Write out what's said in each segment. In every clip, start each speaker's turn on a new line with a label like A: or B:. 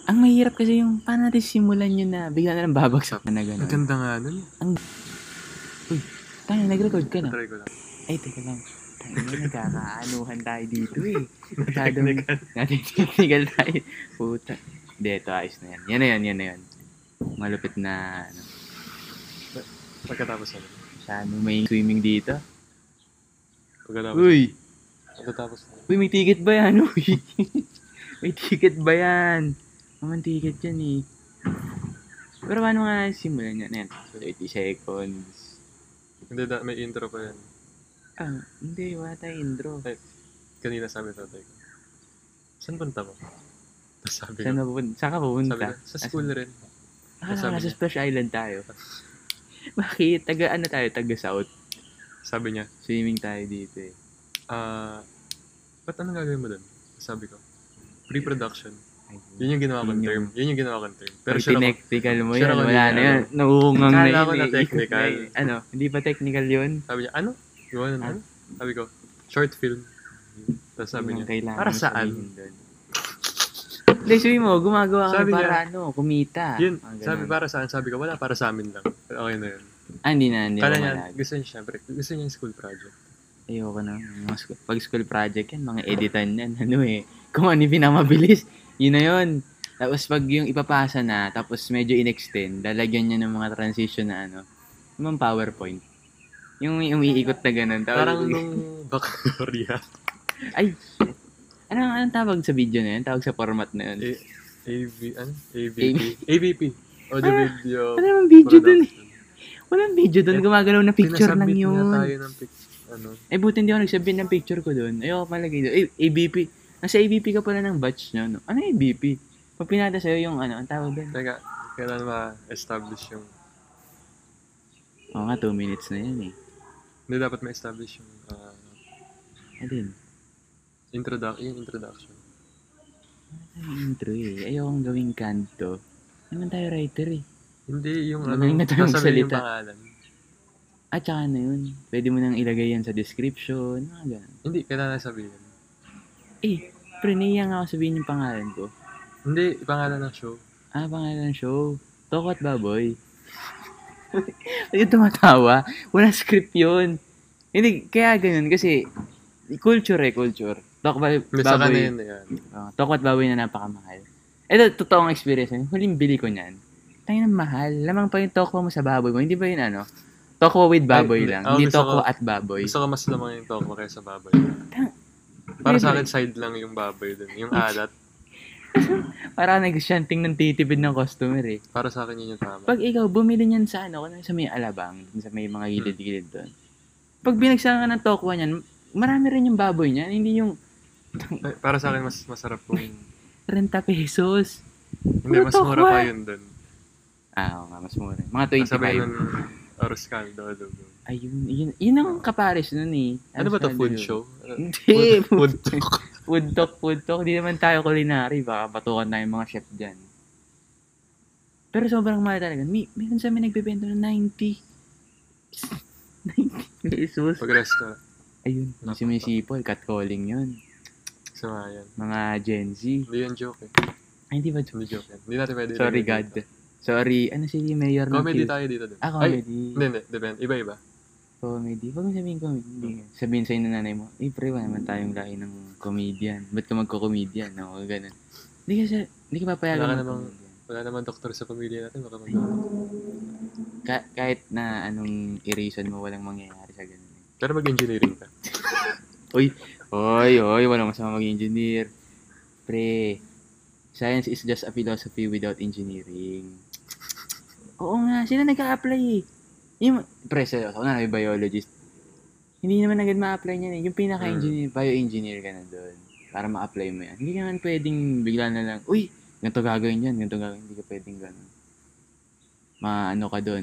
A: Ang mahirap kasi yung paano natin simulan yun na bigla na lang babagsak na gano'n.
B: Ang ganda nga nun.
A: Uy, tayo, nag-record ka na.
B: Try ko lang.
A: Ay, teka lang. Tayo na, nagkakaanuhan tayo dito eh. Natin technical tayo. Puta. Hindi, ito ayos na yan. Yan na yan. Malupit na, ano.
B: Pagkatapos na.
A: Masyado may swimming dito.
B: Pagkatapos na.
A: Uy, may ticket ba yan? Uy. May ticket ba yan? Mamang ticket yan eh. Pero paano nga simulan yan? 30 seconds.
B: Hindi, may intro pa yan.
A: Hindi. Wala tayong intro.
B: Ay, kanina sabi tatay ko. Saan punta mo? Tapos sabi
A: Saan
B: ko.
A: ka pupunta?
B: Sabi ko, sa school rin.
A: Nasa Splash Island tayo. Bakit? Taga South.
B: Sabi niya.
A: Swimming tayo dito eh.
B: Ba't anong gagawin mo dun? Sabi ko. Pre-production. Yun yung ginawa kong term. Pero
A: sure technical mo
B: sure
A: yan. Wala na yan. Nauungang na yun.
B: Kala ko na technical.
A: Hindi pa technical yun?
B: Sabi niya, ano? Gawa na ano? Sabi ko, short film. Tapos sabi niya, para saan?
A: Hindi, sabi mo, gumagawa ka
B: Sabi
A: para
B: niya,
A: kumita.
B: Yun, sabi para saan? Sabi ko, wala, para sa amin lang. Okay na yun.
A: Hindi
B: Kala niya, gusto niya syempre, gusto niya yung school project.
A: Ayoko na. Pag school project yan, mga editan yan, kung ano yung pinamabilis, yun na yun. Tapos pag yung ipapasa na, tapos medyo in-extend, lalagyan niya ng mga transition na yung PowerPoint. Yung umiikot na ganun.
B: Parang nung baccalaureate.
A: Ay, anong tawag sa video na yun? Tawag sa format na yun?
B: AVP. Audio video.
A: Ano naman video dun eh? Walang video dun. Gumagalaw na picture lang yun.
B: Pinasubmit nga tayo ng picture.
A: Buti hindi ako nagsubmit ng picture ko dun. Ayoko malagay doon. AVP. Nasa AVP ka pala ng batch nyo, no? Ano AVP? Pag pinata sa'yo yung ang tawag dun?
B: Teka, kailan ma-establish yung...
A: Oo nga, 2 minutes na yan eh.
B: Hindi dapat ma-establish yung...
A: Alin?
B: Introduction.
A: Intro eh. Ayokong gawing kanto. Naman tayo writer eh.
B: Hindi, yung
A: magaling na tayong
B: nasabihin yung
A: salita.
B: pangalan.
A: Tsaka na yun. Pwede mo nang ilagay yan sa description. Mga ganun.
B: Hindi, kailangan sabihin.
A: Pre, naiya nga ako sabihin yung pangalan ko.
B: Hindi, pangalan ng show.
A: Pangalan ng show. Toko at Baboy. Yung tumatawa. Walang script yun. Hindi, kaya ganun. Kasi, culture. Toko at Baboy.
B: Saka na yun.
A: Toko at Baboy na napakamahal. Ito, totoong experience. Huling bili ko niyan. Tayo ng mahal. Lamang pa yung toko mo sa baboy mo. Hindi ba yun Toko with baboy lang. Hindi toko at baboy.
B: Gusto ko mas lamang yung toko kaysa baboy. Para sa akin, side lang yung baboy dun. Yung alat.
A: Para negosyanting ng titipid ng customer eh.
B: Para sa akin yun yung tama.
A: Pag ikaw, bumili niyan sa sa may alabang, sa may mga gilid-gilid doon. Pag binagsakan ka ng tokwa niyan, marami rin yung baboy niyan. Hindi yung...
B: Para sa akin, mas masarap kung...
A: 30 pesos.
B: Hindi, mas mura pa yun dun.
A: Oo nga, mas mura. Mga 25.
B: Sabi nun, oras kaldo.
A: Ayun. Yun ang kapares nun eh.
B: Ano ba to? Food show?
A: Hindi.
B: Food talk.
A: Food talk. Hindi naman tayo culinary. Baka batukan tayo mga chef dyan. Pero sobrang mahal talaga. Meron sa amin nagbebenta ng 90 pesos.
B: Pag restaurant.
A: Ayun. Si Municipal, catcalling yun.
B: Sama yan.
A: Mga Gen Z.
B: Hindi yan joke eh.
A: Ay, hindi ba joke?
B: Hindi joke yan. Hindi natin pwede.
A: Sorry God. Sorry. Ano si Mayor?
B: Comedy tayo dito.
A: Comedy.
B: Hindi. Depende. Iba-iba.
A: Comedy. Huwag mo sabihin comedy. Sabihin sa'yo ng nanay mo, pre, wala naman tayong lahi ng comedian. Ba't ka magko-comedian? No? Ganun. Hindi ka papayagan
B: wala namang doktor sa pamilya natin. Baka
A: kahit na anong i-reason mo, walang mangyayari sa ganun.
B: Pero mag-engineering ka.
A: Oy, walang masama mag-engineer. Pre, science is just a philosophy without engineering. Oo nga, sila nagka-apply eh. Pre, ako na, biologist. Hindi naman agad ma-apply niyan eh. Yung pinaka-engineer, bioengineer ka na doon. Para ma-apply mo yan. Hindi ka naman pwedeng bigla na lang, uy, ganito gagawin yan, ganito gagawin. Hindi ka pwedeng gano'n. Ano ka doon.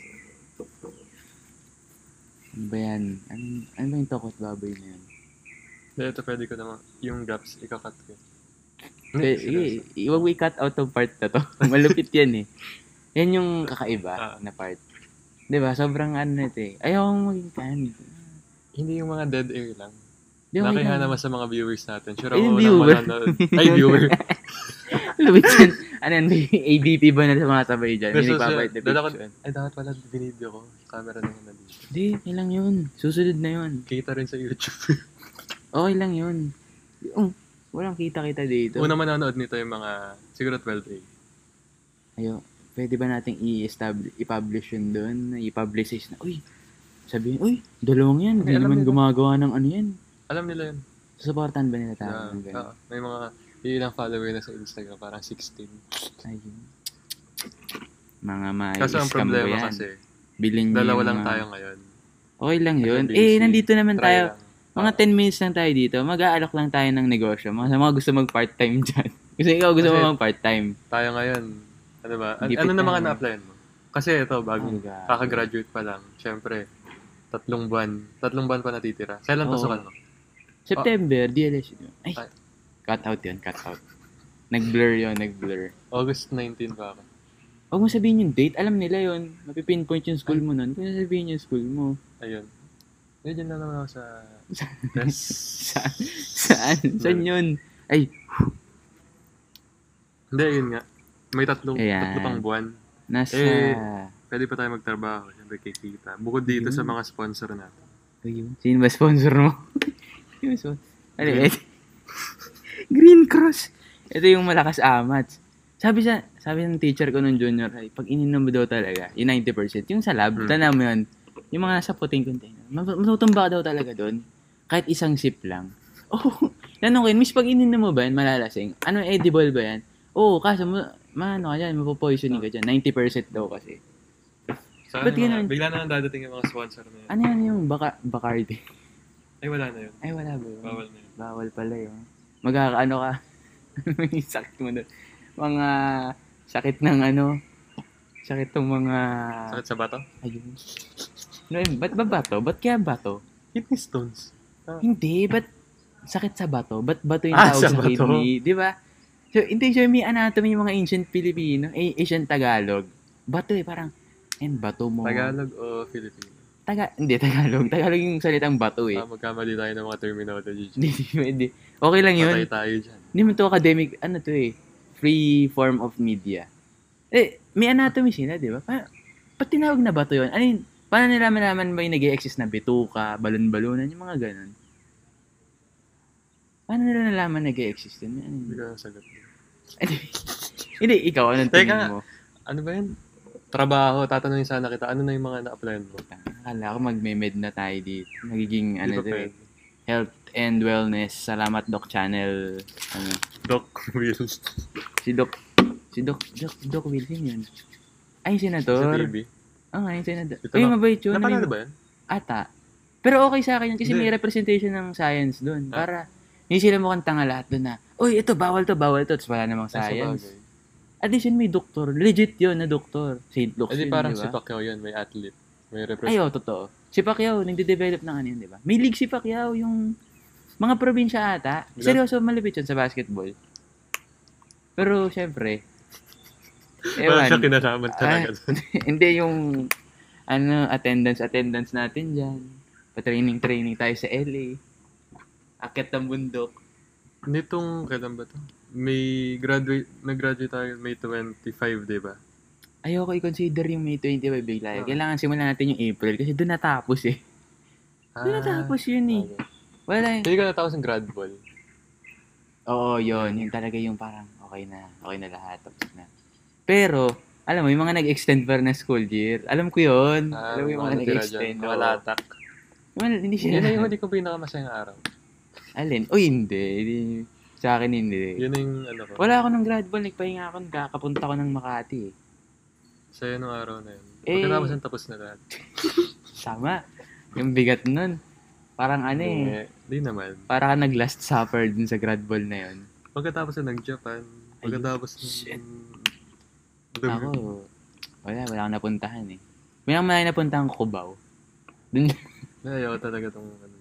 A: Ano ba yan? Ano ba yung tokot baboy na yan?
B: Ito pwede ko naman, yung gaps, ikakat ko.
A: Huwag mo i-cut out of part na to. Malupit yan eh. Yan yung kakaiba na part. Diba? Sobrang ito eh. Ayaw kong maging fan.
B: Hindi yung mga dead air lang.
A: Nakiha
B: naman sa mga viewers natin. Sure
A: ako
B: viewer. Ay, viewer.
A: Ano yan, may ADP ba na sumasabay dyan? May
B: Pero
A: nagpapahit na picture.
B: ay, dapat pala binidyo ko. Camera naman na dito.
A: Hindi, ilang yun. Susunod na yun.
B: Kita rin sa YouTube.
A: Okay lang yun. Walang kita-kita dito.
B: Una manonood nito yung mga, siguro 12A.
A: Ayo, pwede ba nating i-publish yun doon? I-publicize na, sabihin, dalawang yan. Hindi
B: Okay, alam
A: naman
B: nila.
A: gumagawa ng ano yan.
B: Alam nila yun.
A: Susuportahan ba nila tao?
B: May mga ilang follower na sa Instagram, parang 16.
A: Ayun. Mga may
B: Kaso ang
A: scam ba
B: problema
A: yan?
B: kasi,
A: Bilhin niyo
B: dalawa
A: yung
B: lang
A: mga-
B: tayo ngayon.
A: Okay lang yun.
B: Busy.
A: Nandito naman
B: Try
A: tayo.
B: lang.
A: Mga 10 minutes lang tayo dito. Mag-aalok lang tayo ng negosyo. Mga gusto mag-part-time dyan. Gusto
B: Kasi-
A: mo mag-part-time.
B: Tayo ngayon, ano ba?
A: Gipit
B: Ano na mga
A: tayo.
B: na-applyan mo? Kasi ito, bagong
A: Oh, God.
B: kakagraduate pa lang. Siyempre, 3 buwan pa natitira. Kailan
A: Oo.
B: pasukan mo?
A: September, DLS. Ay,
B: Ay.
A: cut out yun, cut out. Nag-blur yun, nag-blur.
B: August 19 pa ako.
A: Huwag mo sabihin yung date. Alam nila yun. Mapipinpoint yung school mo nun. Kung sabihin yung school mo.
B: Ayun. Medyo na naman ako sa test.
A: Saan? Saan yun? Ay,
B: Hindi, yun nga. May tatlo
A: Ayan.
B: pang buwan.
A: nasa...
B: Pwede pa tayo magtrabaho. Siyempre kikita. Bukod dito sa
A: Ayun.
B: mga sponsor natin.
A: Ayun. Sino ba sponsor mo? Sino ba sponsor? Ano, Green Cross. Ito yung malakas amats. Sabi ng teacher ko nung junior high, pag ininom mo daw talaga, yung 90%, yung sa lab, tanda mo yun, yung mga nasa puting container, matutumba ka daw talaga doon. Kahit isang sip lang. Tanong ko yun, miss, pag ininom mo ba yan, malalasing? Ano, edible ba yan? Kaso ano ka dyan, mapopoisoning ka dyan. 90% daw kasi.
B: Saan
A: Ba't
B: yung
A: ganun?
B: bigla na lang dadating yung mga sponsor na yun.
A: Ano yan yung Bacardi?
B: Ay, wala na yun.
A: Ay, wala ba yun?
B: Bawal na yun.
A: Bawal pala yun. Magkakaano ka? May sakit mo doon. Mga sakit ng sakit ng mga...
B: Sakit sa bato?
A: Ayun. No, ba't ba bato? Ba't kaya bato?
B: Kidney stones.
A: Hindi, ba't sakit sa bato? Ba't bato yung
B: Ah,
A: tawag
B: sa
A: sa
B: bato.
A: kidney? Di ba? So, hindi siya may anatomy yung mga ancient Filipino, ancient Tagalog. Bato parang, bato mo.
B: Tagalog o Filipino?
A: Hindi, Tagalog. Tagalog yung salitang bato
B: Magkamali tayo ng mga terminology.
A: Hindi. Okay lang yun.
B: Patay tayo dyan.
A: Hindi mo to academic, free form of media. May anatomy sila, di ba? Ba't tinawag na bato yun? Ano yun? Paano nila malaman ba yung nag-i-exist na bituka, balon-balunan, yung mga ganun? Paano nila nalaman nag-i-exist yun?
B: Hindi ka nasagot.
A: Hindi, ikaw, anong
B: Teka
A: tingin
B: nga.
A: mo?
B: Ano ba yun? Trabaho, tatanungin sana kita. Ano na yung mga na-applyan mo?
A: Akala ko magme-med na tayo dito. Nagiging,
B: Hindi pa pwede.
A: health and wellness. Salamat, Doc Channel.
B: Doc Wills.
A: Si Doc Wilson yun. Ay,
B: Sa
A: senador.
B: TV.
A: Yung senador.
B: Ito
A: Ay,
B: na.
A: mabait yun.
B: Napanalo ba yan?
A: Ata. Pero okay sa akin yun kasi
B: Hindi.
A: may representation ng science doon.
B: Ah.
A: Para hindi sila mukhang tanga lahat doon na, ito, bawal to. Tapos wala namang
B: Ay,
A: science.
B: sabagay.
A: At least yun may doktor. Legit yun na doktor. St. Luke's
B: Eh di
A: yun,
B: parang
A: di
B: si
A: ba?
B: Pacquiao yun, may athlete. May
A: Ay,
B: represent.
A: totoo. Si Pacquiao, nagde-develop ng ano yun, di ba? May league si Pacquiao, yung mga probinsya ata.
B: Bila-
A: Seryoso, malupit yun sa basketball. Pero, syempre,
B: Wala siya
A: ewan,
B: kinalaman talaga.
A: hindi yung attendance natin dyan. Pa-training tayo sa LA. Akit ng bundok.
B: Nitong, kailan ba to? Nag-graduate tayo May 25, di ba?
A: Ayoko i-consider yung May 25 bigla.
B: Ah.
A: Kailangan simulan natin yung April kasi doon natapos eh. Doon natapos yun eh.
B: Okay.
A: Wala eh.
B: Hindi ka natapos ng grad ball.
A: Oo, yun. Yung talaga yung parang okay na lahat. Tapos na. Pero, alam mo, yung mga nag-extend pa rin na school year, alam ko yun. Alam mo yung mga nag-extend.
B: Mga latak.
A: Well, hindi siya.
B: Yun na yung hindi ko pinakamasayang araw.
A: Alin? O hindi. Sa akin hindi.
B: Yun na yung ano ko.
A: Wala ako ng grad ball. Nagpahinga ako. Kakapunta ko ng Makati eh.
B: Sa'yo nung araw na yun.
A: Eh.
B: Pagkatapos yung tapos na lahat.
A: Sama. Yung bigat nun. Parang
B: Di naman.
A: para ka nag-last supper dun sa grad ball na yun.
B: Pagkatapos na nag-Japan. Pagkatapos
A: shit.
B: ng...
A: Ako, wala akong napuntahan eh. May naman napuntahan ko Cubao. Dun,
B: Ayaw talaga tong ano.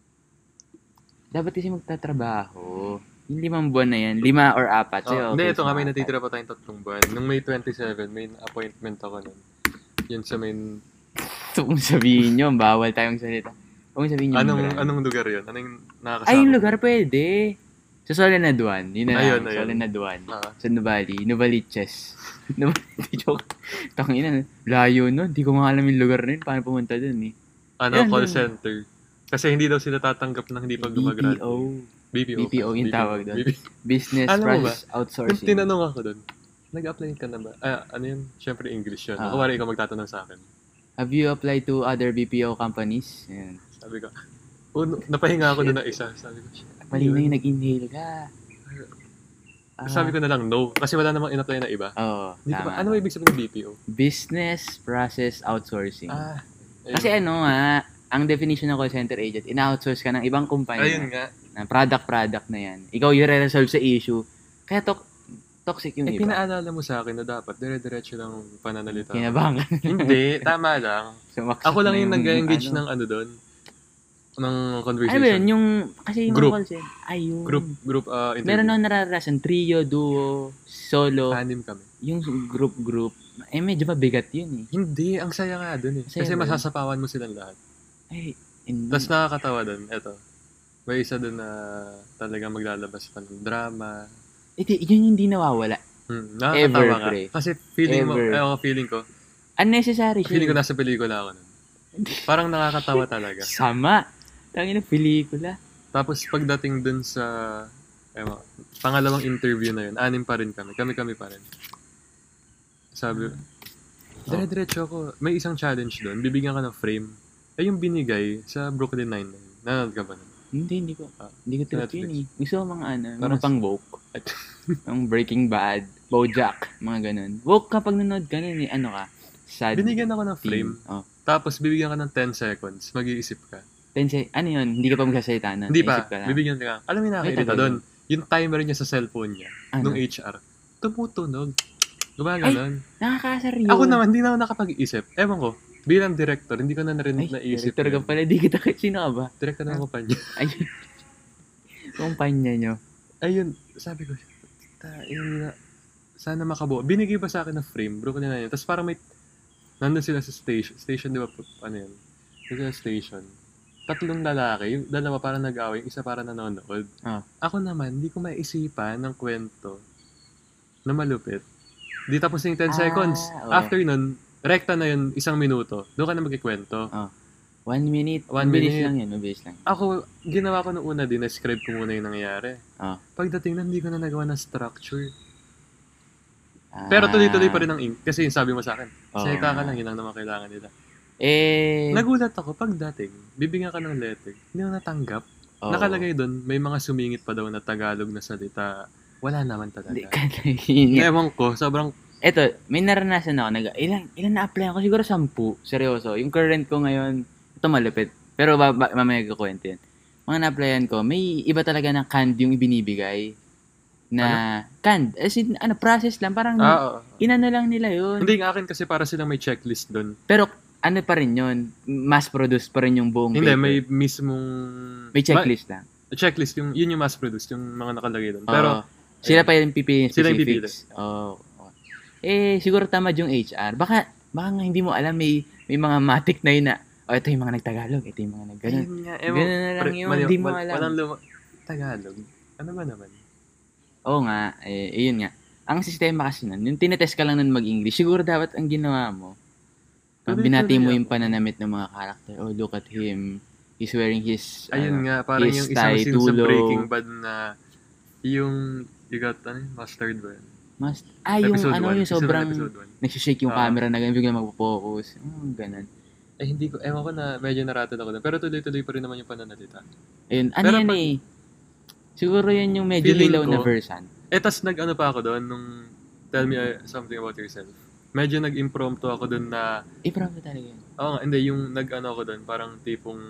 A: dapat kasi magtatrabaho. Yung 5 buwan na yan, 5 or 4. Sa'yo,
B: Hindi,
A: okay,
B: ito nga may
A: mga
B: natitira pa tayong 3 buwan. Nung May 27, may appointment ako nun. Yun sa main...
A: Ito kung sabihin nyo, bawal tayong salita. Kung sabihin nyo, brand.
B: Anong lugar yun? Anong nakakasama?
A: Ay, yung lugar pwede. Sa Soledad 1, yun na
B: Ayun,
A: lang.
B: ayun.
A: Soledad 1.
B: Ah.
A: Sa Novaliches. Joke. Tangina, layo nun. Di ko nga alam yung lugar na yun. Paano pumunta dun eh.
B: Call
A: Yun.
B: center. Kasi hindi daw sila tatanggap ng hindi pa gumagraduate.
A: BPO yung tawag doon. Business
B: Alam mo ba,
A: Process
B: Kung
A: Outsourcing.
B: tinanong ako doon, nag-apply ka na ba? Ano yun? Siyempre English yun.
A: Ah.
B: Kumari ikaw magtatanong sa akin.
A: Have you applied to other BPO companies? Yan.
B: Sabi ko, napahinga ako doon na isa. Sabi ko,
A: Mali na yung nag-inhale ka.
B: Sabi ko na lang no. Kasi wala namang in-apply na iba.
A: Oo,
B: Hindi ko
A: tama.
B: ano ba ibig sabihin ng BPO?
A: Business Process Outsourcing.
B: Ayun.
A: Kasi ano nga, ang definition ng call center agent, ina-outsource ka ng ibang kumpanya.
B: Ayun nga.
A: Na product na yan. Ikaw yung re-resolve sa issue. Kaya toxic yung iba.
B: Pinaalala mo sa akin na dapat dire-diretso lang ang pananalita.
A: Kinabahan ka.
B: Hindi, tama lang.
A: Sumaksak
B: Ako lang
A: na
B: yung nag-engage
A: ano.
B: ng ano doon. Ng
A: Ano
B: conversation.
A: ba yun? Yung, kasi yung
B: Group.
A: call center. Ayun.
B: Group interview.
A: Meron akong nararanasan. Trio, duo, solo.
B: 6 kami.
A: Yung group. Medyo mabigat yun eh.
B: Hindi, ang saya nga doon eh.
A: Masaya
B: Kasi
A: ba yun?
B: masasapawan mo silang lahat.
A: Ay, hindi.
B: Tapos nakakatawa doon, eto. May isa doon na talagang maglalabas pa ng drama.
A: Yun yung hindi nawawala.
B: Nakakatawa
A: Ever,
B: ka.
A: pre.
B: Kasi feeling mo,
A: Ever.
B: feeling ko
A: Unnecessary siya.
B: ko nasa pelikula ako nun. Parang nakakatawa talaga.
A: Sama. Tangin na pelikula.
B: Tapos pagdating dun sa pangalawang interview na yun, 6 pa rin kami. Kami pa rin. Sabi, dire-diretso ako. May isang challenge dun. Bibigyan ka ng frame. Yung binigay sa Brooklyn Nine-Nine. Nanonood ka ba nun?
A: Hindi ko. Hindi ko trip
B: Netflix.
A: yun eh. Gusto ko mga ano, mga
B: Parang-
A: pang woke. Ang Breaking Bad, BoJack, mga ganun. Woke kapag nanood ka nun eh, ano ka? Sad.
B: Binigyan ako ng frame.
A: teen. Oh.
B: Tapos bibigyan ka ng 10 seconds. Mag-iisip ka.
A: Ano yun? Hindi ka pa magsasalita na.
B: Hindi pa.
A: Isip ka lang.
B: Bibigyan ka. Alam mo yung nakakirita
A: tagal
B: doon. Yung timer niya sa cellphone niya.
A: Ano?
B: Nung HR. Tumutunog. Gumaganon.
A: Nakakasar yun.
B: Ako naman, hindi na ako nakapag-isip. Ewan ko. Bilang director, hindi ko na rin
A: Ay,
B: naisip.
A: director ka
B: yun.
A: pala. Di kita, sino ka ba?
B: Director ng kumpanya.
A: Ayun. Kumpanya nyo.
B: Ayun, sabi ko, sana makabuo. Binigay pa sa akin ng frame, broken na yun. Tapos parang nandun sila sa station. Station, di ba, ano yun? Sa station. 3 lalaki, yung dalawa parang nag-away, yung isa parang nanonood.
A: Ah.
B: Ako naman, hindi ko maisipan ng kwento na malupit. Di tapos yung 10 seconds.
A: Oo.
B: After nun, rekta na yun, 1 minuto. Doon ka na magkikwento.
A: 1 minute.
B: 1
A: Mabilis
B: minute.
A: lang yun. Mabilis lang.
B: Ako, ginawa ko nung una din, na-scribe ko muna yung nangyayari.
A: Ah.
B: Pagdating na, hindi ko na nagawa ng structure. Pero tuloy-tuloy pa rin ang ink. Kasi yung sabi mo sa akin, salita ka lang, yun ang naman kailangan nila. Nagulat ako, pagdating, bibigyan ka ng letter, hindi na natanggap. Nakalagay doon, may mga sumingit pa daw na Tagalog na salita. Wala naman
A: Hindi
B: talaga.
A: ka nahihinga.
B: Ewan ko, sobrang,
A: Eto, may naranasan ako. Ilan na-apply ako? Siguro 10. Seryoso. Yung current ko ngayon, ito malupit. Pero mamaya kukwento yun. Mga na-applyan ko, may iba talaga na canned yung ibinibigay. Na canned. As in, process lang. Parang inano lang nila yun.
B: hindi nga akin kasi para silang may checklist doon.
A: Pero ano pa rin yun? Mass-produced pa rin yung buong
B: Hindi,
A: paper.
B: may mismong...
A: May checklist lang.
B: Checklist, yun yung mass-produced, yung mga nakalagay doon.
A: Oo.
B: Pero,
A: sila pa yung pipiliin
B: Sila yung
A: specifics. Oo. Siguro tamad yung HR. Baka nga hindi mo alam, may mga matik na yun na, ito yung mga nagtagalog, ito yung mga nagganon.
B: ayun nga,
A: Ganun na lang yun, hindi mo alam.
B: Walang Tagalog. Ano ba naman?
A: Oo nga, yun nga. Ang sistema kasi nun, yung tinetest ka lang nun mag-English, siguro dapat ang ginawa mo, binati mo yung pananamit ng mga karakter. Oh, look at him. He's wearing his,
B: Ayun nga, parang
A: his
B: yung isang
A: tie,
B: scene sa
A: tulo.
B: Breaking Bad na yung, you got, mustard ba yun?
A: Yung
B: Episode
A: ano,
B: 1,
A: yung sobrang
B: episode 1.
A: nagsishake yung camera na ganun, biglang magpo-focus. Ganun.
B: Hindi ko, ewan ko na, medyo naratod ako doon. Pero tuloy-tuloy pa rin naman yung pananalita.
A: Ayun,
B: Pero
A: yan
B: pag-
A: siguro yan yung medyo
B: Feeling
A: hilaw na
B: ko,
A: version.
B: Tas nag-ano pa ako doon, nung tell me something about yourself. Medyo nag-impromptu ako doon na,
A: Iprove talaga yun.
B: hindi, yung nag-ano ako doon, parang tipong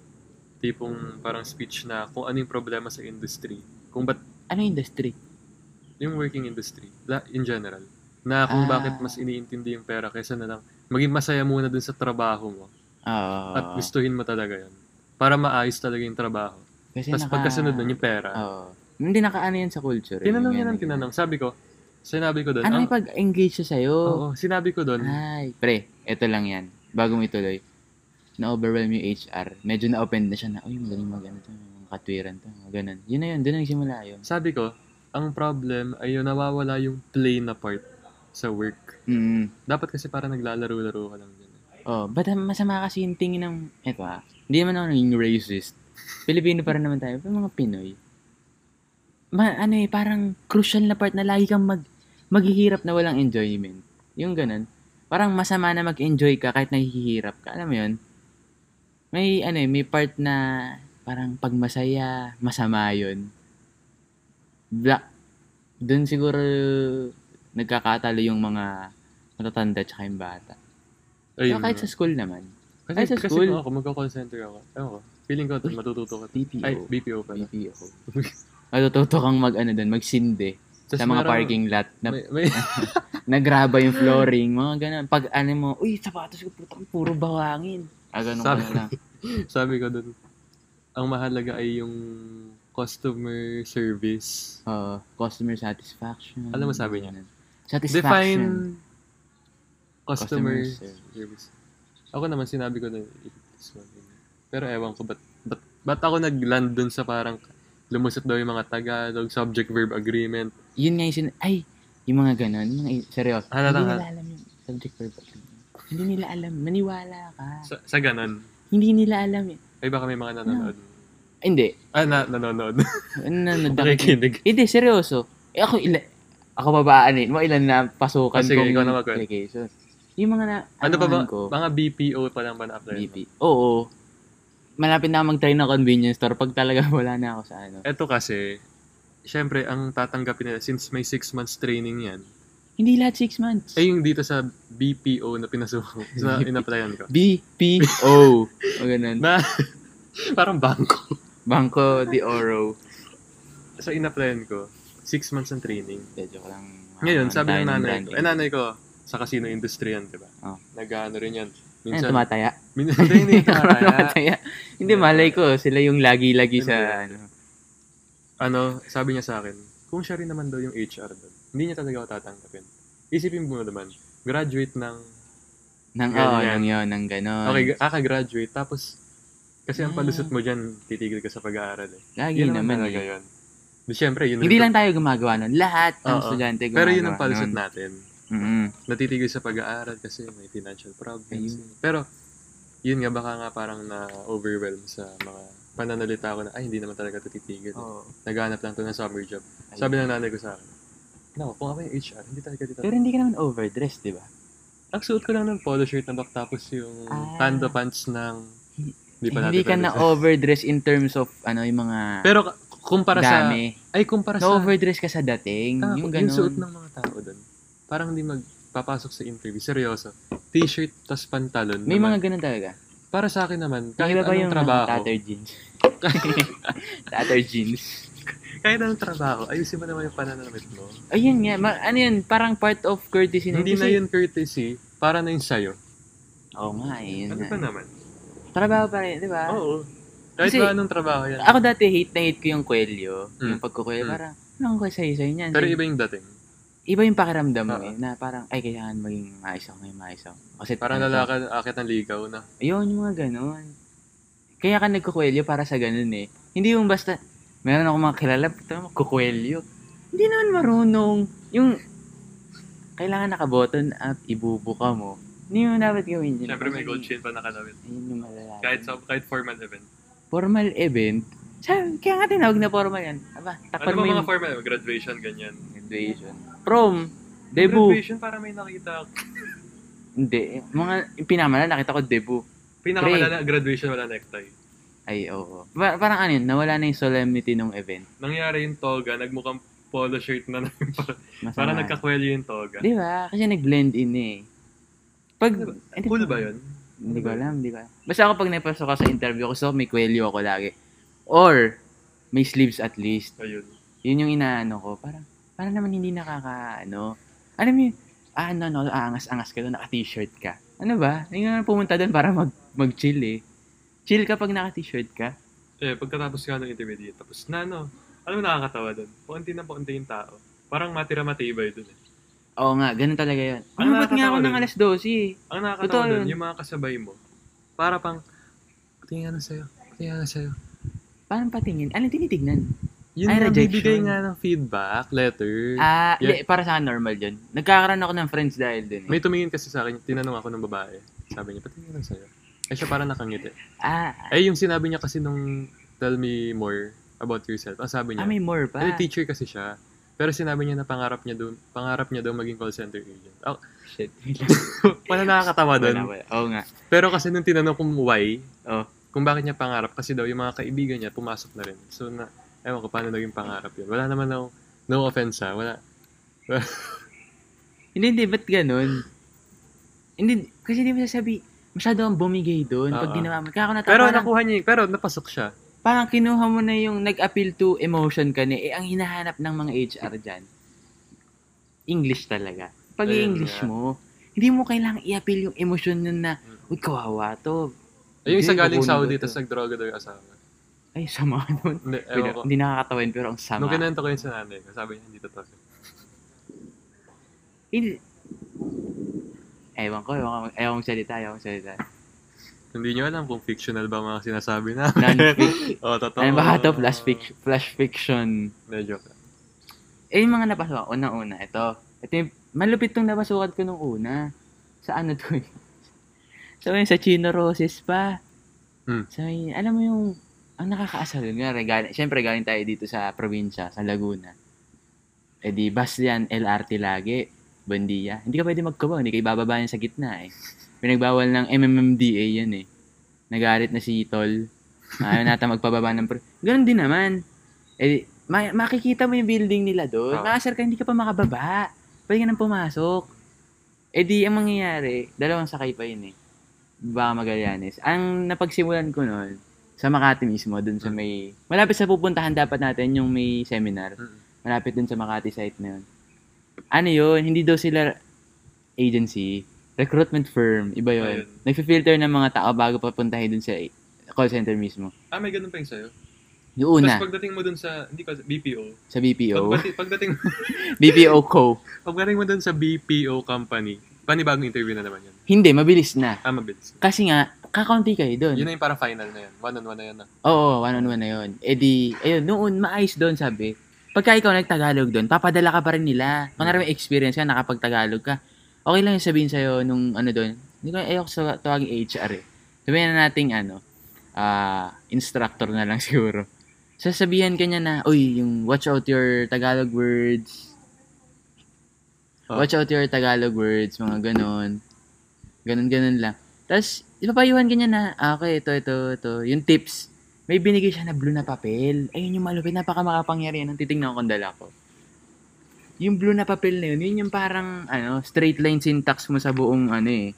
B: parang speech na kung ano yung problema sa industry. Kung ba't
A: Ano industry?
B: yung working industry, in general. Na kung bakit mas iniintindi yung pera kaysa na lang maging masaya muna dun sa trabaho mo. At gustuhin mo talaga yun. Para maayos talaga yung trabaho.
A: Kasi
B: Tapos pagkasunod nun yung pera.
A: Hindi nakaano yan sa culture.
B: Tinanong yan ang tinanong. Sinabi ko doon.
A: Ano yung pag-engage siya sa'yo?
B: Oo, sinabi ko doon.
A: Ay, pre, eto lang yan. Bago mo ituloy. Na-overwhelm yung HR. Medyo na-open na siya na, uy, magaling mag-ano to. katwiran to. Ganun. Yun na yun. Doon nagsimula yun.
B: Sabi ko, ang problem ay yung nawawala yung play na part sa work. Dapat kasi parang naglalaro-laro ka lang dyan.
A: Ba't masama kasi yung tingin ng, hindi naman ako naging racist. Pilipino pa rin naman tayo. Pero mga Pinoy. Parang crucial na part na lagi kang maghihirap na walang enjoyment. Yung ganun. Parang masama na mag-enjoy ka kahit nahihirap ka. Alam mo yun? May part na parang pag masaya, masama yun. Doon siguro nagkakatalo yung mga matatanda tsaka yung bata. Ayun, kahit sa school naman.
B: Kahit sa school. Kasi ako, magko-call center ako. Ewan ko. Feeling ko, matututo ka.
A: BPO.
B: Ay, BPO pala.
A: BPO. Matututo kang mag-sinde sa mga parking lot na nagraba yung flooring, mga ganun. Pag mo, uy, sapatos ko, puro bawangin. Ganun ka na lang.
B: Sabi ko dun, ang mahalaga ay yung customer service.
A: Customer satisfaction.
B: Alam mo sabi niya?
A: Satisfaction.
B: Define customer service. Ako naman, sinabi ko na pero ewan ko, ba't ako nag-land dun sa parang lumusot daw yung mga Tagalog, subject-verb agreement.
A: Yun nga yung yung mga ganun. Seryoso. Hindi nila alam yung subject-verb agreement. Hindi nila alam. Maniwala ka.
B: Sa ganun?
A: Hindi nila alam eh.
B: Ay, baka may mga nanonood.
A: Hindi.
B: Nanonood.
A: Nakikinig. Hindi, seryoso. Ako babaanin mo ilan na pasukan
B: kong
A: application. Yung mga na,
B: ano pa ba? Mga BPO pa lang ba na-apply?
A: Oo. Malapit na mag-try ng convenience store pag talaga wala na ako sa ano.
B: Ito kasi, syempre, ang tatanggapin nila, since may 6 months training yan.
A: Hindi lahat 6 months.
B: Ay, yung dito sa BPO na pinasuko, sa in-applyan ko.
A: BPO. O ganun.
B: Parang bangko.
A: Bangko de Oro.
B: Sa in-applyan ko, 6 months ang training.
A: Joke lang.
B: Ngayon, sabi ng nanay ko, nanay ko, sa casino industry yan, diba? Nag-ano rin yan.
A: Minsan, tumataya?
B: Hindi tumataya.
A: Hindi, malay ko, sila yung lagi-lagi sa
B: sabi niya sa akin, kung siya rin naman daw yung HR doon, hindi niya talaga ako tatanggapin. Isipin mo naman, graduate ng
A: gano'n.
B: Okay, kaka-graduate, tapos, kasi ang palusot mo dyan, titigil ka sa pag-aaral eh.
A: Lagi yun naman
B: talaga yun. Siyempre, yun
A: hindi lang tayo gumagawa nun. Lahat ng estudyante gumagawa.
B: Pero yun ang palusot natin.
A: Natitigil
B: sa pag-aaral kasi may financial problems. Pero, yun nga, baka nga parang na-overwhelm sa mga pananalita ko na, hindi naman talaga ito titigil. Naghanap lang ito ng summer job. Sabi ng nanay ko sa akin, kung ako yung HR, hindi talaga dito.
A: Pero hindi ka naman overdressed, di ba?
B: Ang suot ko lang ng polo shirt na back, tapos yung panda pants ng...
A: Hindi ka na overdressed in terms of, yung mga...
B: Pero, kumpara
A: dami.
B: Kumpara
A: sa... Na-overdress ka sa dating. Yung ganun.
B: Yung suot ng mga tao doon. Parang hindi magpapasok sa interview. Seryoso. T-shirt, tas pantalon.
A: May mga ganun talaga.
B: Para sa akin naman, kahit anong trabaho.
A: Tattered jeans. Tattered jeans.
B: Kahit anong trabaho, ayusin mo naman yung pananamit mo.
A: Ayun nga. Yun? Parang part of courtesy.
B: Hindi na yun courtesy. Para na yun sa'yo.
A: Oo nga. Yun
B: ano pa naman?
A: Trabaho pa rin, di ba?
B: Oo. Kahit ba anong trabaho yan?
A: Ako dati hate ko yung kwelyo. Yung pagkukwelyo. Parang, anong ko sa'yo niyan?
B: Pero iba yung dating.
A: Iba yung pakiramdam mo na parang, kailangan maging maayos ako ngayon, maayos ako. Kasi
B: parang lalakad, akit ng ligaw na.
A: Ayun, yung mga ganun. Kaya ka nagkukwelyo para sa ganun eh. Hindi yung basta, meron ako mga kilala, kukwelyo. Hindi naman marunong. Yung, kailangan naka-button up, ibubuka mo. Hindi mo dapat gawin yun.
B: Siyempre may gold chain pa nakalawin.
A: Ayun yung malalaki.
B: Kahit formal event.
A: Formal event? Kaya nga tinawag na formal yan. Aba, takpan mo
B: yung... mga formal? Graduation, ganyan.
A: Graduation. Prom. Debut.
B: Graduation, para may nakita.
A: Hindi. Pinamala, nakita ko debut.
B: Pinakamalala, graduation, wala necktie.
A: Ay, oo. Parang nawala na yung solemnity ng event.
B: Nangyari yung toga, nagmukhang polo shirt na parang nagkakwelyo yung toga.
A: Di ba? Kasi nag-blend in eh.
B: Cool ba yun?
A: Hindi ko alam. Basta ako pag napasok ka sa interview, so may kwelyo ako lagi. Or, may sleeves at least.
B: Ayun.
A: Yun yung inaano ko. Parang naman hindi nakakaano. Alam mo yun, aangas-angas ka doon, naka-t-shirt ka. Ano ba? Hindi nga pumunta doon para mag-chill eh. Chill ka pag naka-t-shirt ka.
B: Pagkatapos ka ng intermediate, tapos alam mo nakakatawa doon. Paunti yung tao. Parang matira-matibay doon eh.
A: Oo nga, ganun talaga yun. Ba't nga ako ng alas 12 eh?
B: Ang nakakatawa doon, yung mga kasabay mo, para pang, tingin nga na sa'yo.
A: Paano patingin? Anong tinitignan?
B: Yun
A: Ay,
B: nga,
A: rejection.
B: bibigay nga ng feedback, letter.
A: Para sa akin normal yun. Nagkakaroon ako ng friends dahil dun.
B: May tumingin kasi sa akin, tinanong ako ng babae. Sabi niya, patingin lang sa'yo. Eh siya parang nakangiti. Yung sinabi niya kasi nung tell me more about yourself. Ang sabi niya,
A: may more pa.
B: Teacher kasi siya. Pero sinabi niya na pangarap niya daw maging call center agent. Oh,
A: shit.
B: Wala nakakatawa doon.
A: Oo nga.
B: Pero kasi nung tinanong kung why, kung bakit niya pangarap, kasi daw yung mga kaibigan niya pumasok na rin. So ewan ko paano naging pangarap yun. Wala naman no offense ha. Wala.
A: Hindi, ba't ganun? Hindi, kasi hindi mo sasabi, masyado ang bumigay doon pag ginawa mo. Kaya ako
B: pero nakuha niya, pero napasok siya.
A: Parang kinuha mo na yung nag-appeal to emotion ka ni. Ang hinahanap ng mga HR dyan, English talaga. Pag i-English mo, hindi mo kailangang i-appeal yung emotion nun na, uy, kawawa to.
B: Yung isa galing Saudi, tapos nag-droga daw yung asawa.
A: Ay, sama nun. Hindi nakakatawin, pero ang sama.
B: Nung kinanta ko yun sa nanay ko, sabi niya, hindi totoo.
A: Ewan ko salita.
B: Hindi nyo alam kung fictional ba mga sinasabi na.
A: Non-fiction.
B: Totoo.
A: Ano ba ito? Flash fiction.
B: Medyo ka.
A: Yung mga napasukan, unang-una, ito yung, malupit tong napasukan ko nung una. Sa ano to eh? Sa Chino Roses pa. Alam mo yung, ang nakakaasar yun, siyempre galing tayo dito sa probinsya, sa Laguna. Di bus yan, LRT lagi, Buendia. Hindi ka pwede magkubaw, hindi kayo bababa yan sa gitna eh. Pinagbawal ng MMMDA yan eh. Nagalit na si Tol. Ayaw nata magpababa ng ganun din naman. Makikita mo yung building nila doon. Maasar ka, hindi ka pa makababa. Pwede ka nang pumasok. Ang mangyayari, dalawang sakay pa yun eh. Baka Magallanes. Ang napagsimulan ko noon, sa Makati mismo, dun sa may, malapit sa pupuntahan dapat natin yung may seminar. Malapit dun sa Makati site na yun. Ano yun, hindi daw sila agency, recruitment firm, iba yun. Nagfi-filter ng mga tao bago papuntahin dun sa call center mismo.
B: May ganun pa yung sa'yo?
A: Yung una.
B: Tapos pagdating mo dun sa, BPO.
A: Sa BPO?
B: Pagdating
A: BPO co.
B: Pagdating mo dun sa BPO company, panibagong interview na naman yan?
A: Hindi, mabilis na.
B: Mabilis.
A: Kasi nga, kakaunti kayo doon.
B: Yun na yung parang final na yan. One-on-one na yan na.
A: Oo, one-on-one na yun. Ayun, noon, maayos doon, sabi. Pagka ikaw nagtagalog doon, papadala ka pa rin nila. Kung may experience ka, nakapagtagalog ka. Okay lang yung sabihin sa'yo nung doon. Hindi ko ayoko sa tawaging HR eh. Sabihin na nating instructor na lang siguro. Sasabihan ka niya na, uy, yung watch out your Tagalog words. Watch out your Tagalog words, mga ganon. Ganon lang. Tapos, ipapayuhan ka niya na, okay, ito. Yung tips, may binigay siya na blue na papel. Ayun yung malupit, napakamakapangyarihan ng titignan ko kung dala ko. Yung blue na papel na yun yung parang, straight line syntax mo sa buong,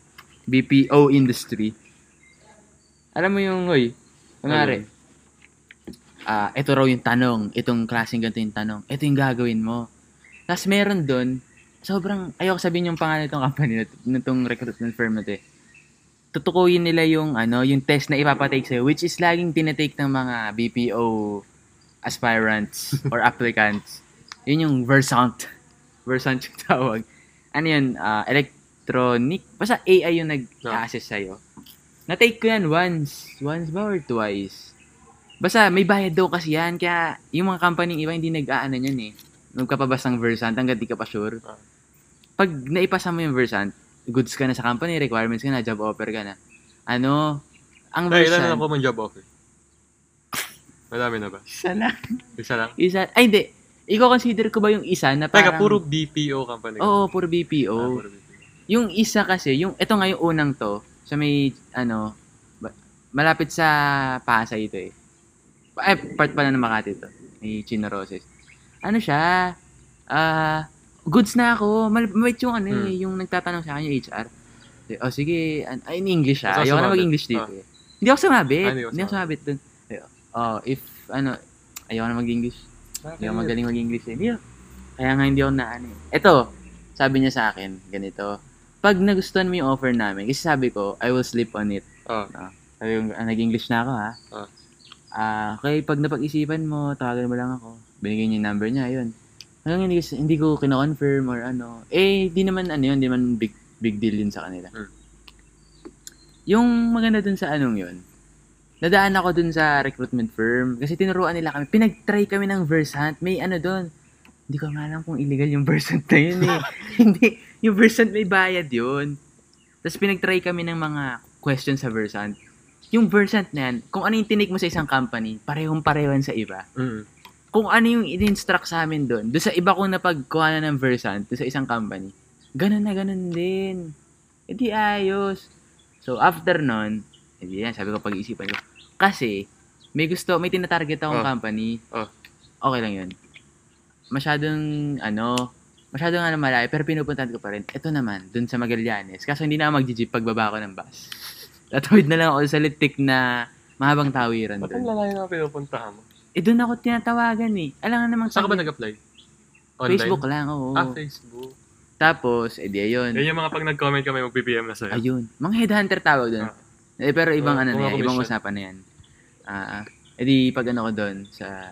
A: BPO industry. Alam mo yung, kunwari, ito raw yung tanong, itong klaseng ganito yung tanong, ito yung gagawin mo. Tapos meron doon, sobrang, ayoko sabihin yung pangalan itong company, nitong recruitment firm na ito eh. Tutukuyin nila yung test na ipapatake sa'yo, which is laging tinatake ng mga BPO aspirants or applicants. Yun yung Versant. Versant yung tawag. Ano yun? Electronic. Basta AI yung nag-assess sa'yo. Na-take ko yan once. Once ba or twice? Basta may bayad daw kasi yan. Kaya yung mga company iba hindi nag-aano yan eh. Nagkapabas ng Versant hanggang di ka pa sure. Pag naipasa mo yung Versant, goods ka na sa company, requirements ka na, job offer ka na. Ang Versant...
B: Ilan na ako mong job offer? Madami na ba?
A: Isa lang.
B: Isa lang?
A: Ay, hindi. I-consider ko ba yung isa na parang...
B: Teka, puro BPO company?
A: Oo, puro BPO.
B: Puro BPO.
A: Yung isa kasi, ito nga yung unang to, sa may, malapit sa Pasay ito eh. Part pa na ng Makati ito. May Chino Roses. Siya? Goods na ako. Mabait yung yung nagtatanong sa akin yung HR. Sige, in English ha. Ayoko na mag-English dito eh. Hindi ako sumabit. Hindi ako sumabit dun. Ayoko na mag-English. Hindi ako magaling mag-English eh. Kaya nga hindi ako Ito, sabi niya sa akin, ganito. Pag nagustuhan mo yung offer namin, kasi sabi ko, I will sleep on it. Sabi ko, nag-English na ako ha. Okay, pag napag-isipan mo, tawagan mo lang ako. Binigay niya yung number niya, yun. Hanggang hindi ko kina-confirm or di naman yun, di naman big deal yun sa kanila. Yung maganda dun sa yun, nadaan ako dun sa recruitment firm kasi tinuruan nila kami. Pinag-try kami ng Versant. May ano dun. Hindi ko nga alam kung illegal yung Versant na yun eh. Hindi. Yung Versant may bayad yun. Tapos pinag-try kami ng mga questions sa Versant. Yung Versant na yan, kung ano yung tinik mo sa isang company, parehong-parehan sa iba. Kung ano yung in-instruct sa amin doon sa iba kong napagkuha na ng Versant, doon sa isang company, ganun na ganun din. E di ayos. So, after nun, hindi yan, sabi ko pag-iisipan ko. Kasi, may tinatarget akong company. Okay lang yun. Masyadong malayo, pero pinupuntahan ko pa rin. Ito naman, dun sa Magallanes. Kaso hindi na ako mag-jeep pagbaba ko ng bus. Tatawid na lang ako sa litik na mahabang tawiran
B: Ba't
A: dun.
B: ang lalayo na pinupuntahan mo?
A: Dun ako tinatawagan eh. Alam nga namang
B: saan ka ba nag-apply? Online?
A: Facebook lang, oo.
B: Facebook.
A: Tapos, di ayun.
B: Yan yung mga pag nag-comment kami, mag-BPM na sa'yo.
A: Ayun. Mga headhunter tawag dun. Pero ibang ibang usapan na yan. Edi pag ko doon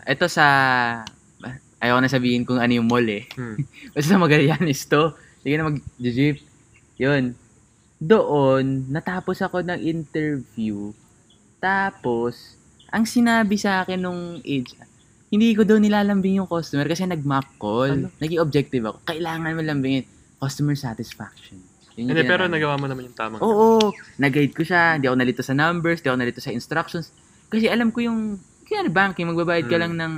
A: ayoko na sabihin kung ano yung mall eh. Basta sa Magallanes to. Sige na mag-jeep. Yun. Doon, natapos ako ng interview. Tapos, ang sinabi sa akin nung hindi ko daw nilalambing yung customer kasi nag-mock call. Naging objective ako. Kailangan mo lambingin. Customer satisfaction.
B: Hindi, pero nagawa mo naman yung tamang.
A: Oo. Nag-guide ko siya. Hindi ako nalito sa numbers. Hindi ako nalito sa instructions. Kasi alam ko yung banking, magbabayad ka lang ng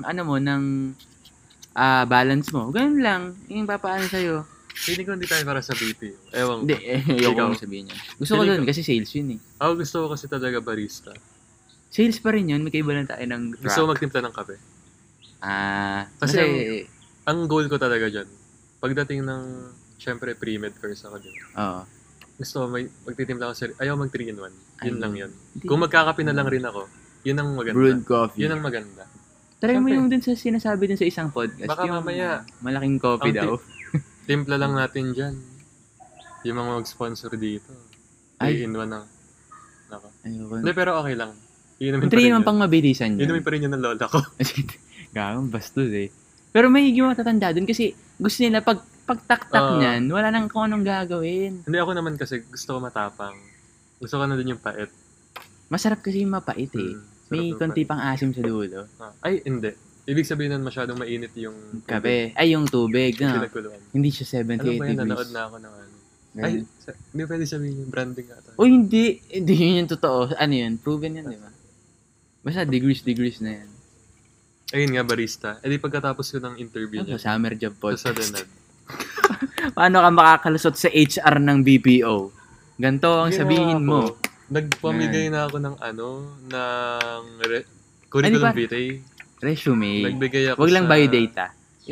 A: balance mo. Ganun lang. Yung papaano sa'yo.
B: Hindi ko hindi tayo para sa BP. Ewan ko.
A: Hindi, ayoko kong sabihin yan. Gusto ko dun kasi sales yun eh.
B: Ako gusto ko kasi talaga barista.
A: Sales pa rin yun. May kaiba lang tayo ng truck.
B: Gusto ko magtimpla ng kape. Kasi ang goal ko talaga dyan, pagdating ng, syempre, pre-med course ako dyan.
A: Oo.
B: Gusto ko magtitimpla ako ayaw mag 3-in-1. Yun lang yun. Kung magkakape na lang rin ako, yun ang maganda.
A: Brewed coffee.
B: Yun ang maganda.
A: Try mo yung dun sa sinasabi dun sa isang podcast.
B: Baka
A: yung
B: mamaya,
A: malaking coffee daw.
B: Timpla lang natin dyan. Yung mga mag-sponsor dito. 3-in-1 na. Nako. Hindi, pero okay lang.
A: Yung 3-in-1 pang mabilisan yun.
B: Inumin pa rin yun ng lola ko.
A: Gawang bastos eh. Pero may yung matatanda dun kasi gusto nila pagtaktak niyan, wala nang kung anong gagawin.
B: Hindi ako naman kasi gusto ko matapang. Gusto ko na din yung pait.
A: Masarap kasi yung mapait eh. May konti pang asim sa dulo.
B: Ay, hindi. Ibig sabihin nun masyadong mainit yung
A: kape. Ay, yung tubig. No? Hindi siya 78 degrees.
B: Nanood na ako ng ano. Ay, hindi pwede sabihin yung branding ata.
A: O hindi. Hindi yun yung totoo. Ano yun? Proven yan, di ba? Basta degrees na yan.
B: Ayun nga, barista. E di pagkatapos ko ng interview niya.
A: Summer job po.
B: Sa Denad.
A: Paano ka makakalusot sa HR ng BPO? Ganto ang sabihin mo.
B: Nagpamigay na ako ng curriculum vitae.
A: Resume.
B: Nagbigay ako
A: Wag lang biodata.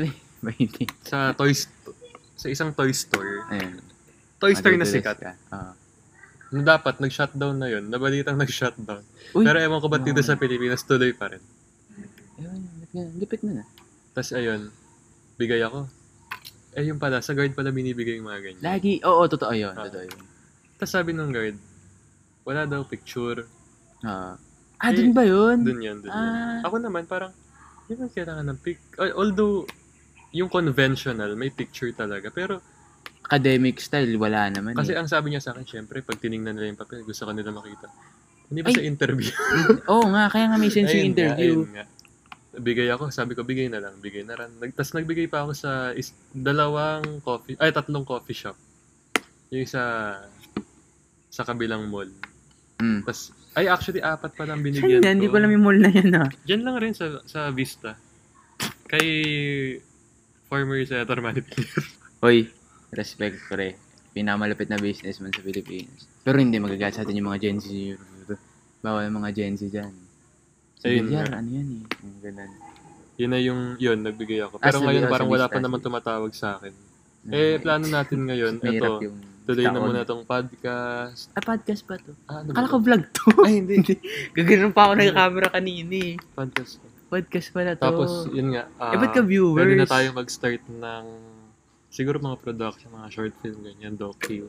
B: Sa isang toy store.
A: Ayun.
B: Toy store na sikat. Na dapat nag-shutdown na yun. Nabalitang nag-shutdown. Pero ewan ko ba't dito sa Pilipinas tuloy pa rin.
A: Lupit na na.
B: Tapos ayun, bigay ako. Yung pala, sa guard pala binibigay yung mga ganyan.
A: Lagi, oo, totoo yun.
B: Tapos sabi ng guard, wala daw picture.
A: Dun ba yun?
B: Dun yun. Ako naman, parang, hindi man kailangan ng although, yung conventional, may picture talaga. Pero,
A: academic style, wala naman
B: kasi ang sabi niya sa akin, syempre, pag tinignan nila yung papel, gusto ka nila makita. Hindi ba sa interview?
A: Oo nga, kaya nga may sense yung interview.
B: Ayun nga. Bigay ako, sabi ko, bigay na lang. Tapos nagbigay pa ako sa 3 coffee shop. Yung isa sa kabilang mall. Tapos, actually, 4 pa lang binigyan ko.
A: Hindi ko alam yung mall na yan
B: Diyan lang rin sa Vista. Kay former Senator Manny Pilier.
A: Hoy, respect pre. Pinamalapit na businessman sa Pilipinas. Pero hindi magagat sa atin yung mga Gen Z. Bawal yung mga Gen Z dyan.
B: Ayun
A: yan eh. Ganun.
B: Yun na yun, nagbigay ako. Pero ngayon parang wala pa naman tumatawag sa akin. Plano natin ngayon, ito, tuloy na muna tong podcast.
A: Podcast pa to? Akala ko vlog to.
B: Ay, hindi.
A: Gaganon pa ako nag-camera kanina eh. Podcast pala to.
B: Tapos, yun nga.
A: ba't ka viewers?
B: Pwede na tayo mag-start ng, siguro mga production, mga short film, ganyan, docu.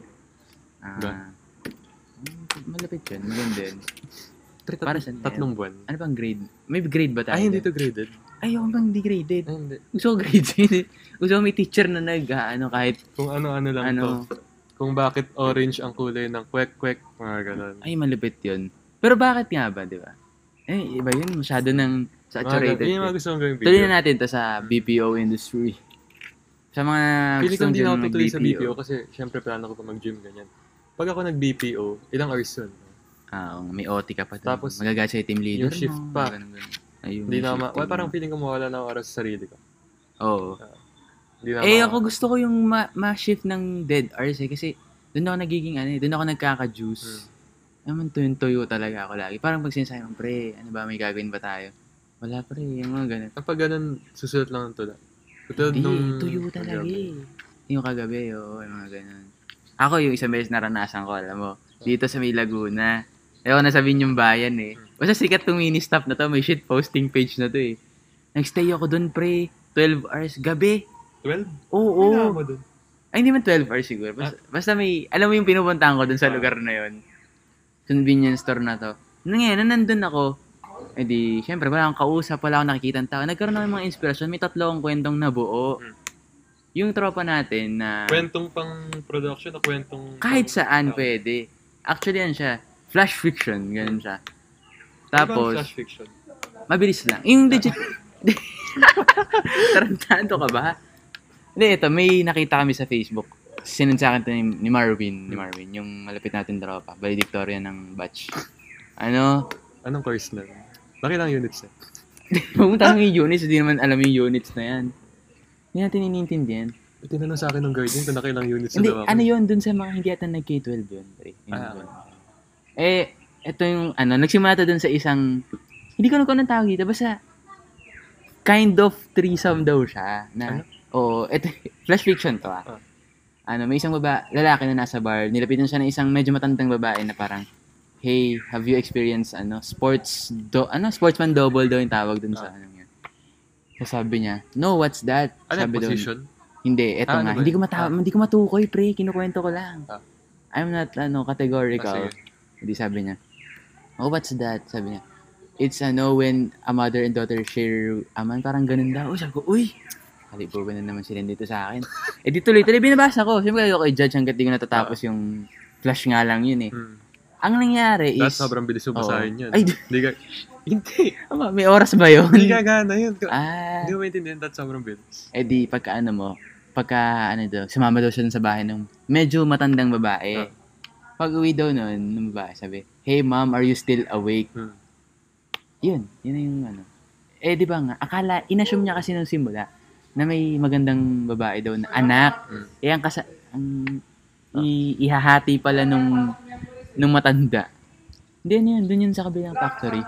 A: Malapit yun, maganda yun.
B: Para sa 3 buwan.
A: Ano bang grade? May grade ba tayo?
B: Ay, hindi to graded.
A: Ayoko bang hindi graded?
B: Ay, hindi.
A: Gusto ko graded. Gusto ko may teacher na kahit...
B: Kung ano-ano lang to. Kung bakit orange ang kulay ng kwek-kwek, mga ganun.
A: Ay, malupit yun. Pero bakit nga ba, di ba? Iba yun. Masyado ng saturated.
B: Yun yung mga gusto kong gawin video.
A: Tuloy na natin to sa BPO industry. Sa mga
B: Pili ko hindi na ako tutuloy sa
A: BPO.
B: BPO kasi syempre plano ko pa mag-gym ganyan. Pag ako nag-BPO, ilang hours yun?
A: May OT ka pa.
B: Tapos,
A: magagawa sa'yo team leader
B: yung shift pa.
A: Ayun,
B: hindi na parang feeling ko mawala na oras sa sarili ko.
A: Oo.
B: Hindi na
A: ako gusto ko yung ma-shift ng dead hours kasi doon ako nagiging doon ako nagkaka-juice. Naman tuyo talaga ako lagi. Parang pag sinasabi mo, pre, ano ba, may gagawin ba tayo? Wala pre, yung mga ganun.
B: Kapag ganun, susulat lang ng tula.
A: Hindi, tuyo talaga Yung kagabi, yung mga ganun. Ako yung isang beses naranasan ko, alam mo, dito sa may Laguna. Ewan na sabihin yung bayan Basta sikat tong mini-stop na to, may shit posting page na to Nagstay ako dun pre, 12 hours, gabi.
B: 12?
A: Oo.
B: Mo dun?
A: Ay, hindi man 12 hours siguro. Basta may, alam mo yung pinupuntahan ko dun sa lugar na yon, convenience store na to. Ngayon, nandun ako, syempre, wala akong kausap, wala akong nakikita ng tao. Nagkaroon ng mga inspirasyon, may 3 kwentong nabuo. Yung tropa natin na...
B: Kwentong pang production o kwentong...
A: Kahit saan pwede. Actually, yan siya. Flash fiction, ganun siya. Tapos...
B: Flash fiction?
A: Mabilis lang. Yung legit... Tarantado ka ba? Hindi, ito, may nakita kami sa Facebook. Sinend sa akin ito ni Marvin, yung malapit natin tropa, valedictorian ng batch.
B: Anong course na? Bakit ang units
A: Pumunta lang yung units, hindi naman alam yung units na yan. Hindi natin iniintindihan.
B: Tinanong sa akin ng guardian kung nakailang units
A: hindi,
B: na daw ako.
A: Ano yun, dun sa mga hindi ata nag-K-12 yun. Ito yung, nagsimula to dun sa isang, hindi ko anong tawag dito, basta, kind of threesome daw siya. Oo, ito, flash fiction to may isang lalaki na nasa bar, nilapitan siya ng isang medyo matandang babae na parang, hey, have you experienced sportsman double daw yung tawag dun sa yun. So sabi niya, no, what's that? Sabi
B: position?
A: Hindi, eto nga, hindi ko matukoy, pre, kinukwento ko lang. I'm not, categorical. Hindi sabi niya, oh, what's that? Sabi niya, it's, when a mother and daughter share, parang ganun daw. Sabi ko, uy, halibugan na naman sila dito sa akin. Di tuloy-tuloy, binabasa ko. Siyempre, ako i-judge hanggat di ko natatapos yung flash nga lang yun Ang nangyari is...
B: sobrang bilis mo basahin yun.
A: Ay,
B: hindi.
A: May oras ba yun?
B: Hindi gagana yun. Hindi mo maintindihan, that's sobrang bilis.
A: Sumama daw siya sa bahay ng medyo matandang babae. Pag uwi daw nun, ng babae, sabi, hey mom, are you still awake? Yun yung di ba nga, inassume niya kasi nung simula, na may magandang babae daw na anak. Ihahati pala nung matanda. Hindi doon yun sa kabilang factory.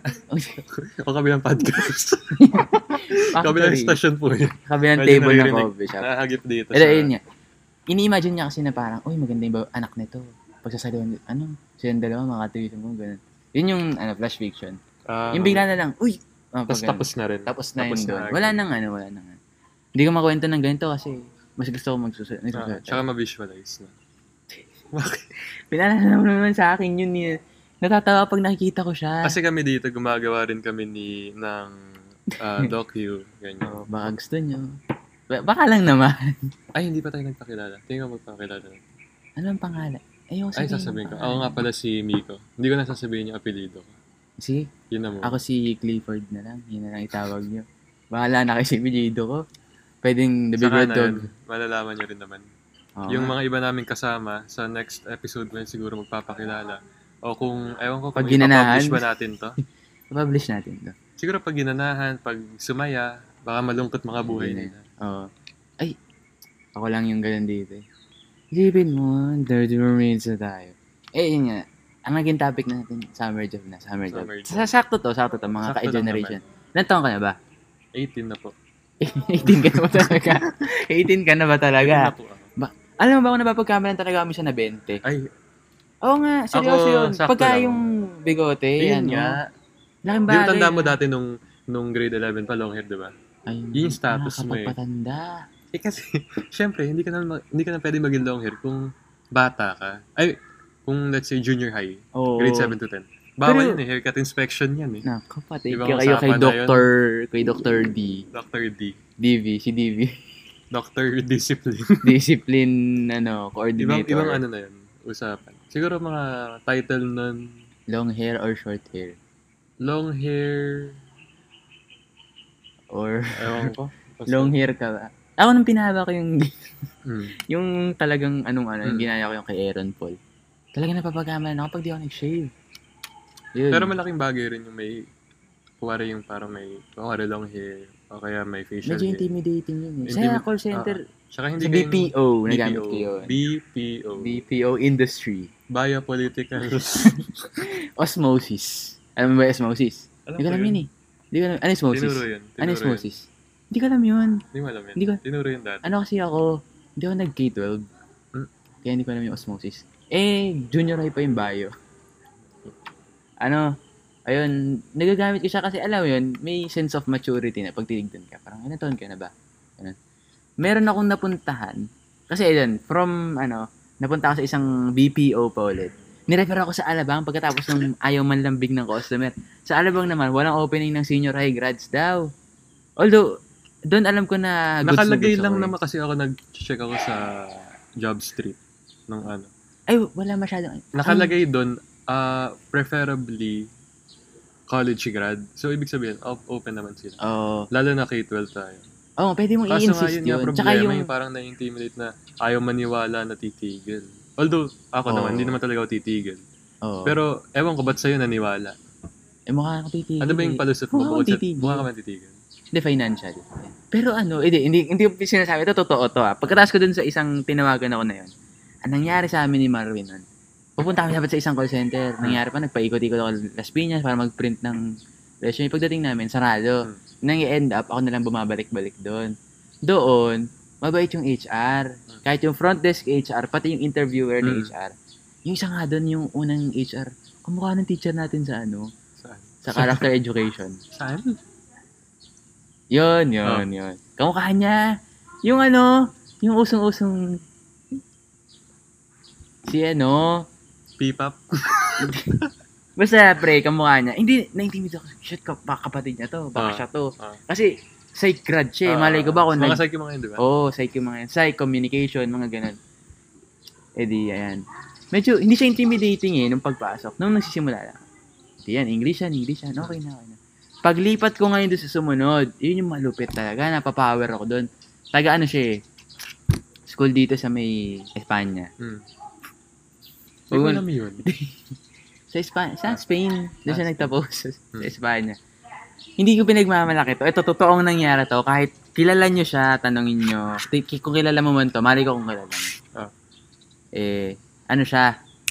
B: O kabilang podcast. Kabilang station po yun.
A: Kabilang table na coffee shop.
B: Nakagip dito.
A: Yun niya. Ini-imagine niya kasi na parang, uy, maganda yung anak nito. Pagsasaliwan, silang dalawa, makatuwisan mo, ganun. Yun yung, flash fiction. Yung bigla na lang, uy,
B: tapos na rin.
A: Tapos na yun doon. Wala nang. Hindi ko makwento ng ganito kasi mas gusto ko magsusulat.
B: Tsaka ma-visualize na. Bakit?
A: Pinalala naman sa akin yun. Natatawa pag nakikita ko siya.
B: Kasi kami dito, gumagawa rin kami ng docu. Ganyan.
A: Baka gusto nyo. Baka lang naman.
B: Ay, hindi pa tayo nagpakilala. Tingnan mo magpakilala.
A: Ano ang pangalan?
B: Sasabihin ko. Ako nga pala si Miko. Hindi ko na sasabihin yung apelido ko.
A: Sige.
B: Yun na mo.
A: Ako si Clifford na lang. Yun na lang itawag nyo. Bahala na kasi apelido ko. Pwedeng The Big Red Dog.
B: Malalaman nyo rin naman. Yung mga iba namin kasama, sa next episode mo siguro magpapakilala. O kung, ewan ko, kung ipapublish ba natin to?
A: Ipapublish natin to.
B: Siguro pag ginanahan, pag sumaya, baka malungkot mga buhay nila.
A: Ay, ako lang yung ganun dito Isipin mo, 30 minutes na tayo. Yun nga. Ang naging topic natin, summer job na. Sakto to, mga ka-generation. Ilan taon ka na ba?
B: 18 na po.
A: 18 ka na ba talaga? 18 ka na ba talaga?
B: 18 na po.
A: Alam mo ba ako napapagkamalan talaga kami siya na 20?
B: Ay.
A: Oo nga, seryoso yun. Pagka yung bigote,
B: nga.
A: Laking bagay.
B: Yung tanda mo dati nung grade 11 pa, long hair, di ba? Yun yung status mo
A: Nakakapagpatanda.
B: Kasi, syempre, hindi ka na pwede maging long hair kung bata ka. Ay, kung let's say junior high, grade 7 to 10. Bawal yun haircut inspection yan
A: Kapatid, kayo kay Dr. D.
B: Dr. D.
A: DV, si DV.
B: Dr. Discipline.
A: Discipline, coordinator.
B: Ibang na yun, usapan. Siguro mga title nun.
A: Long hair or short hair?
B: Long hair.
A: Or
B: Ewan ko.
A: long hair ka ba? Ako nung pinahaba ko yung
B: Hmm.
A: yung talagang yung ginaya ko yung kay Aaron Paul. Talagang napapagaman ako pag di ako nag-shave. Yun.
B: Pero malaking bagay rin yung may, kuwari yung parang may, kuwari long hair, o kaya may facial
A: medyo
B: hair.
A: intimidating yun eh. Sa call center,
B: Tsaka hindi
A: sa BPO, nagamit ko yun.
B: BPO.
A: BPO industry.
B: Biopolitical.
A: Osmosis. Alam mo ba osmosis? Hindi ko alam yun eh. Hindi ko alam. Ano osmosis?
B: Tinuro yun.
A: Ano osmosis? Hindi ko alam yun.
B: Hindi mo alam yun.
A: Hindi ko.
B: Tinuro yun dati.
A: Ano kasi ako, hindi ako nag-K-12. Kaya hindi ko alam yung osmosis. Junior high pa yung bio. Ayun, nagagamit ko siya kasi alam mo yun, may sense of maturity na pag tinignan ka. Parang, ano taon ka na ba? Ganun. Meron akong napuntahan. Kasi ayun, napunta ako sa isang BPO pa ulit. Nirefer ako sa Alabang pagkatapos ng ayaw manlambig ng customer. Sa Alabang naman, walang opening ng senior high grads daw. Although, doon alam ko na
B: nakalagay lang naman kasi ako nag-check ako sa Job Street nung ano.
A: Ay, wala masyadong.
B: Nakalagay doon, preferably college grad. So, ibig sabihin, open naman sila. Lalo na K-12 tayo.
A: Pwede mong i-insist yun.
B: Tsaka yung parang na-intimidate na ayaw maniwala na titigil. Although, ako naman, hindi naman talaga ako titigil. Pero, ewan ko, ba't sa'yo naniwala?
A: Mukha kang titigil.
B: Ano ba yung palusot mo? Mukha ka man titigil.
A: Hindi, financial. Pero hindi ko sinasabi. Ito, totoo to Pagkatapos ko dun sa isang tinawagan ako na yun, ang nangyari sa amin ni Marvin nun, pupunta kami dapat sa isang call center. Nangyari pa, nagpaikot-ikot ako Las Piñas para mag-print ng resume. Pagdating namin, sarado. Nang i-end up, ako nalang bumabalik-balik doon. Doon, mabait yung HR. Kahit yung front desk HR, pati yung interviewer ng HR. Yung isa nga doon, yung unang HR, kamukha ng teacher natin sa
B: Saan?
A: Sa character education.
B: Saan?
A: Yun. Kamukha niya. Yung yung usong-usong si
B: P-pop?
A: Basta, pre, kamukha niya. Hindi, na-intimidate ako. Shit, kapatid niya to. Baka siya to. Kasi, psych grad siya. Malay ko ba kung
B: mga psych yung mga yun, di ba?
A: psych yung mga yun. Psych, communication, mga ganun. Ayan. Medyo, hindi siya intimidating nung pagpasok. Nung nagsisimula lang. Yan, English yan. Okay na. Paglipat ko ngayon doon sa sumunod, yun yung malupit talaga. Napapower ako doon. Taga siya school dito sa may Espanya.
B: Hindi ko alam yun.
A: Sa Spain. Doon siya nagtapos sa Espanya. Hindi ko pinagmamalaki to. Ito, totoong nangyari to. Kahit kilala nyo siya, tanongin nyo. Kung kilala mo man to, mali ko kung kilala mo. Siya?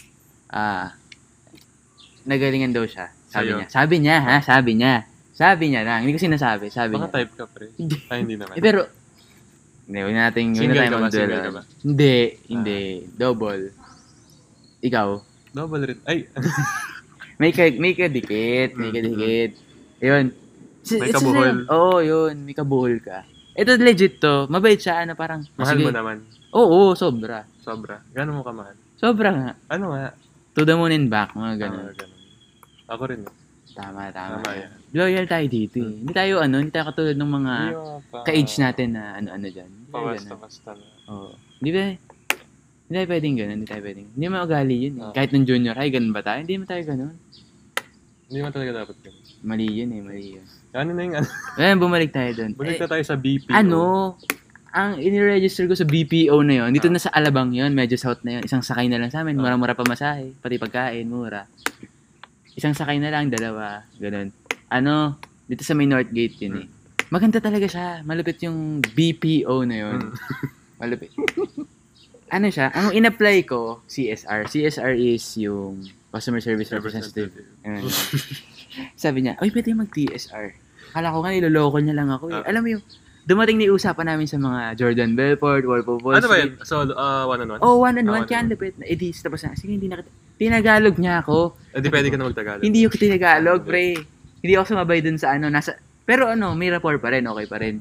A: Nagalingan daw siya. Sabi niya lang. Hindi ko sinasabi. Sabi
B: Baka
A: niya.
B: Type ka, pre. Ay, hindi naman.
A: Pero, huwag na tayo
B: Single ka ba?
A: Hindi. Double. Ikaw?
B: Double rin. Ay!
A: May kadikit. Yun.
B: May kabuhol.
A: Oo, yun. May kabuhol ka. Ito legit to. Mabait siya. Parang...
B: Mahal mo naman.
A: Oo, sobra.
B: Gano'n mo kamahal?
A: Sobra nga.
B: Ano nga?
A: To the moon and back. Mga ganun.
B: Ako rin.
A: Tama
B: yan.
A: Loyal tayo dito eh. Hindi tayo katulad ng mga ka-age natin na ano dyan.
B: Basta na.
A: Oo. Hindi tayo pwedeng ganun. Hindi naman ugali yun eh. Kahit nung junior high, ganun ba tayo? Hindi naman tayo ganun.
B: Hindi naman talaga dapat ganun.
A: Mali yun.
B: Ano na yung
A: Ngayon, bumalik tayo dun.
B: Balik na tayo sa BPO.
A: Ang iniregister ko sa BPO na yun, dito na sa Alabang yun, medyo south na yun. Isang sakay na lang sa amin, mura-mura pa masahe. Pati pagkain, mura. Isang sakay na lang, dalawa. Ganun. Dito sa may North Gate yun eh. Maganda talaga siya. Malupit yung BPO na yun. Malupit. Siya? Ang in-apply ko, CSR. CSR is yung Customer Service Representative. Sabi niya, pwede mag-TSR. Akala ko nga, niloloko niya lang ako. Alam mo yung, dumating ni usapan namin sa mga Jordan Belfort, Wolf of Wall Street.
B: Ano ba yun? So, one-on-one?
A: One-on-one. Kaya ang lupit. Tapos na. Sige, hindi na kita. Tinagalog niya ako.
B: Hindi pwede ka na mag-Tagalog.
A: Hindi ako tinagalog, pre. Hindi ako sumabay dun sa pero may rapport pa rin. Okay pa rin.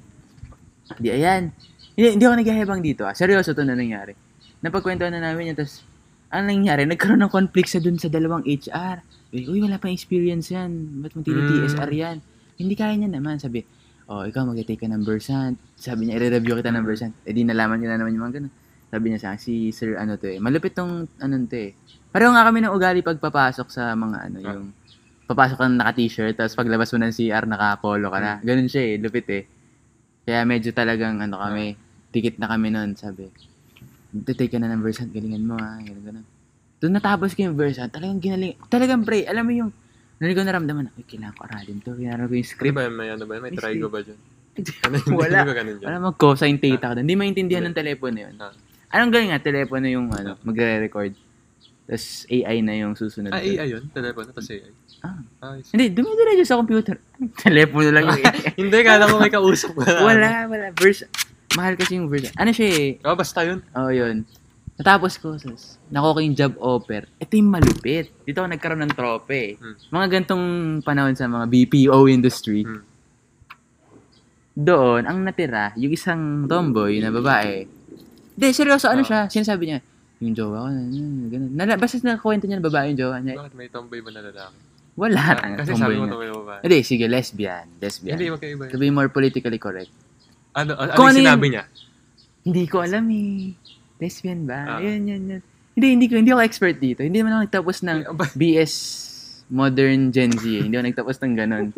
A: Hindi ako naghahibang dito. Seryoso to na nangyari. Napagkwentuhan na namin yun. Tapos, ang nangyari, nagkaroon ng conflict dun sa dalawang HR. Wala pang experience yan. Ba't mo TSR yan? Hindi kaya niya naman. Sabi, ikaw mag-take ka ng Versant. Sabi niya, i-review kita ng Versant. Di nalaman niya na naman yung mga ganun. Sabi niya sa akin, si Sir malupit tong to eh. Pareho nga kami ng ugali pagpapasok sa mga yung papasok ka na naka-t-shirt, tapos paglabas mo ng CR, naka-polo ka na. Ganun siya eh, lupit eh. Kaya medyo talagang kami, dikit na kami noon, sabi. Take ka na ng Versant, galingan mo ganun. Doon natapos ko yung Versant, talagang ginaling. Talagang pre, alam mo yung, nari ko naramdaman, kailangan ko aralin to, kailangan ko yung script.
B: May trigo ba dyan?
A: Wala. Wala mag-cosine theta ka doon. Hindi maintindihan ng telepono yun. Anong galing nga, telepono yung magre-record. Tapos AI na yung susunod.
B: AI yun? Telepono, tapos AI?
A: Hindi, dumidiretso sa computer. Telepono lang yung AI.
B: Hindi, kala ko may kausap ka.
A: Wala. Mahal kasi yung version. Ano siya eh?
B: Basta yun.
A: Yun. Natapos ko, nakuha ko yung job offer. Ito yung malupit. Dito ako nagkaroon ng trope. Mga gantong panahon sa mga BPO industry. Doon, ang natira, yung isang tomboy na babae. Hindi, seryoso, siya? Sinasabi niya, yung jowa ko, gano'n. Basta nakakwento niya na babae yung jowa niya.
B: Bakit may tomboy ba na lalaki?
A: Wala.
B: Kasi sabi mo tomboy na babae.
A: Hindi, sige, lesbian.
B: Hindi, magkaiba yun.
A: To be more politically correct.
B: Ano yung sinabi niya?
A: Hindi ko alam eh. Lesbian ba? Yun. Hindi ako expert dito. Hindi naman ako nagtapos ng BS Modern Gen Z eh. Hindi ako nagtapos ng ganon.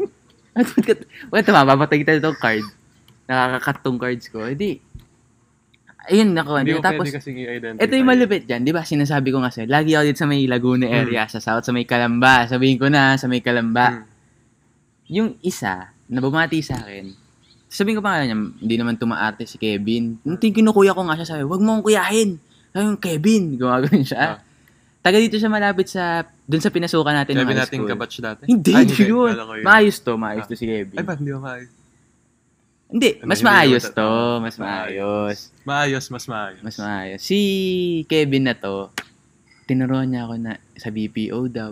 A: Mababantay kita itong card. Nakakakat tong cards ko. Hindi. Ayun,
B: Hindi ko
A: tapos,
B: pwede kasing i-identify.
A: ito yung malupit dyan. Di ba, sinasabi ko nga sa'yo, lagi ako dito sa may Laguna area, sa South, sa may Calamba. Sabihin ko na, sa may Calamba. Yung isa, na bumati sa akin, sabihin ko pa nga niya, hindi naman tumaarte si Kevin. Yung kinukuya ko nga siya, sabi, wag mo akong kuyahin. Sabi yung Kevin, gumagawin siya. Taga dito siya malapit dun sa pinasukan natin ng high school.
B: Kevin nating kabatch dati?
A: Hindi yun. Maayos to si Kevin.
B: Ay, ba't hindi ba maayos?
A: Hindi, mas maayos to. Mas maayos.
B: Mas maayos.
A: Si Kevin na to, tinuruan niya ako na sa BPO daw.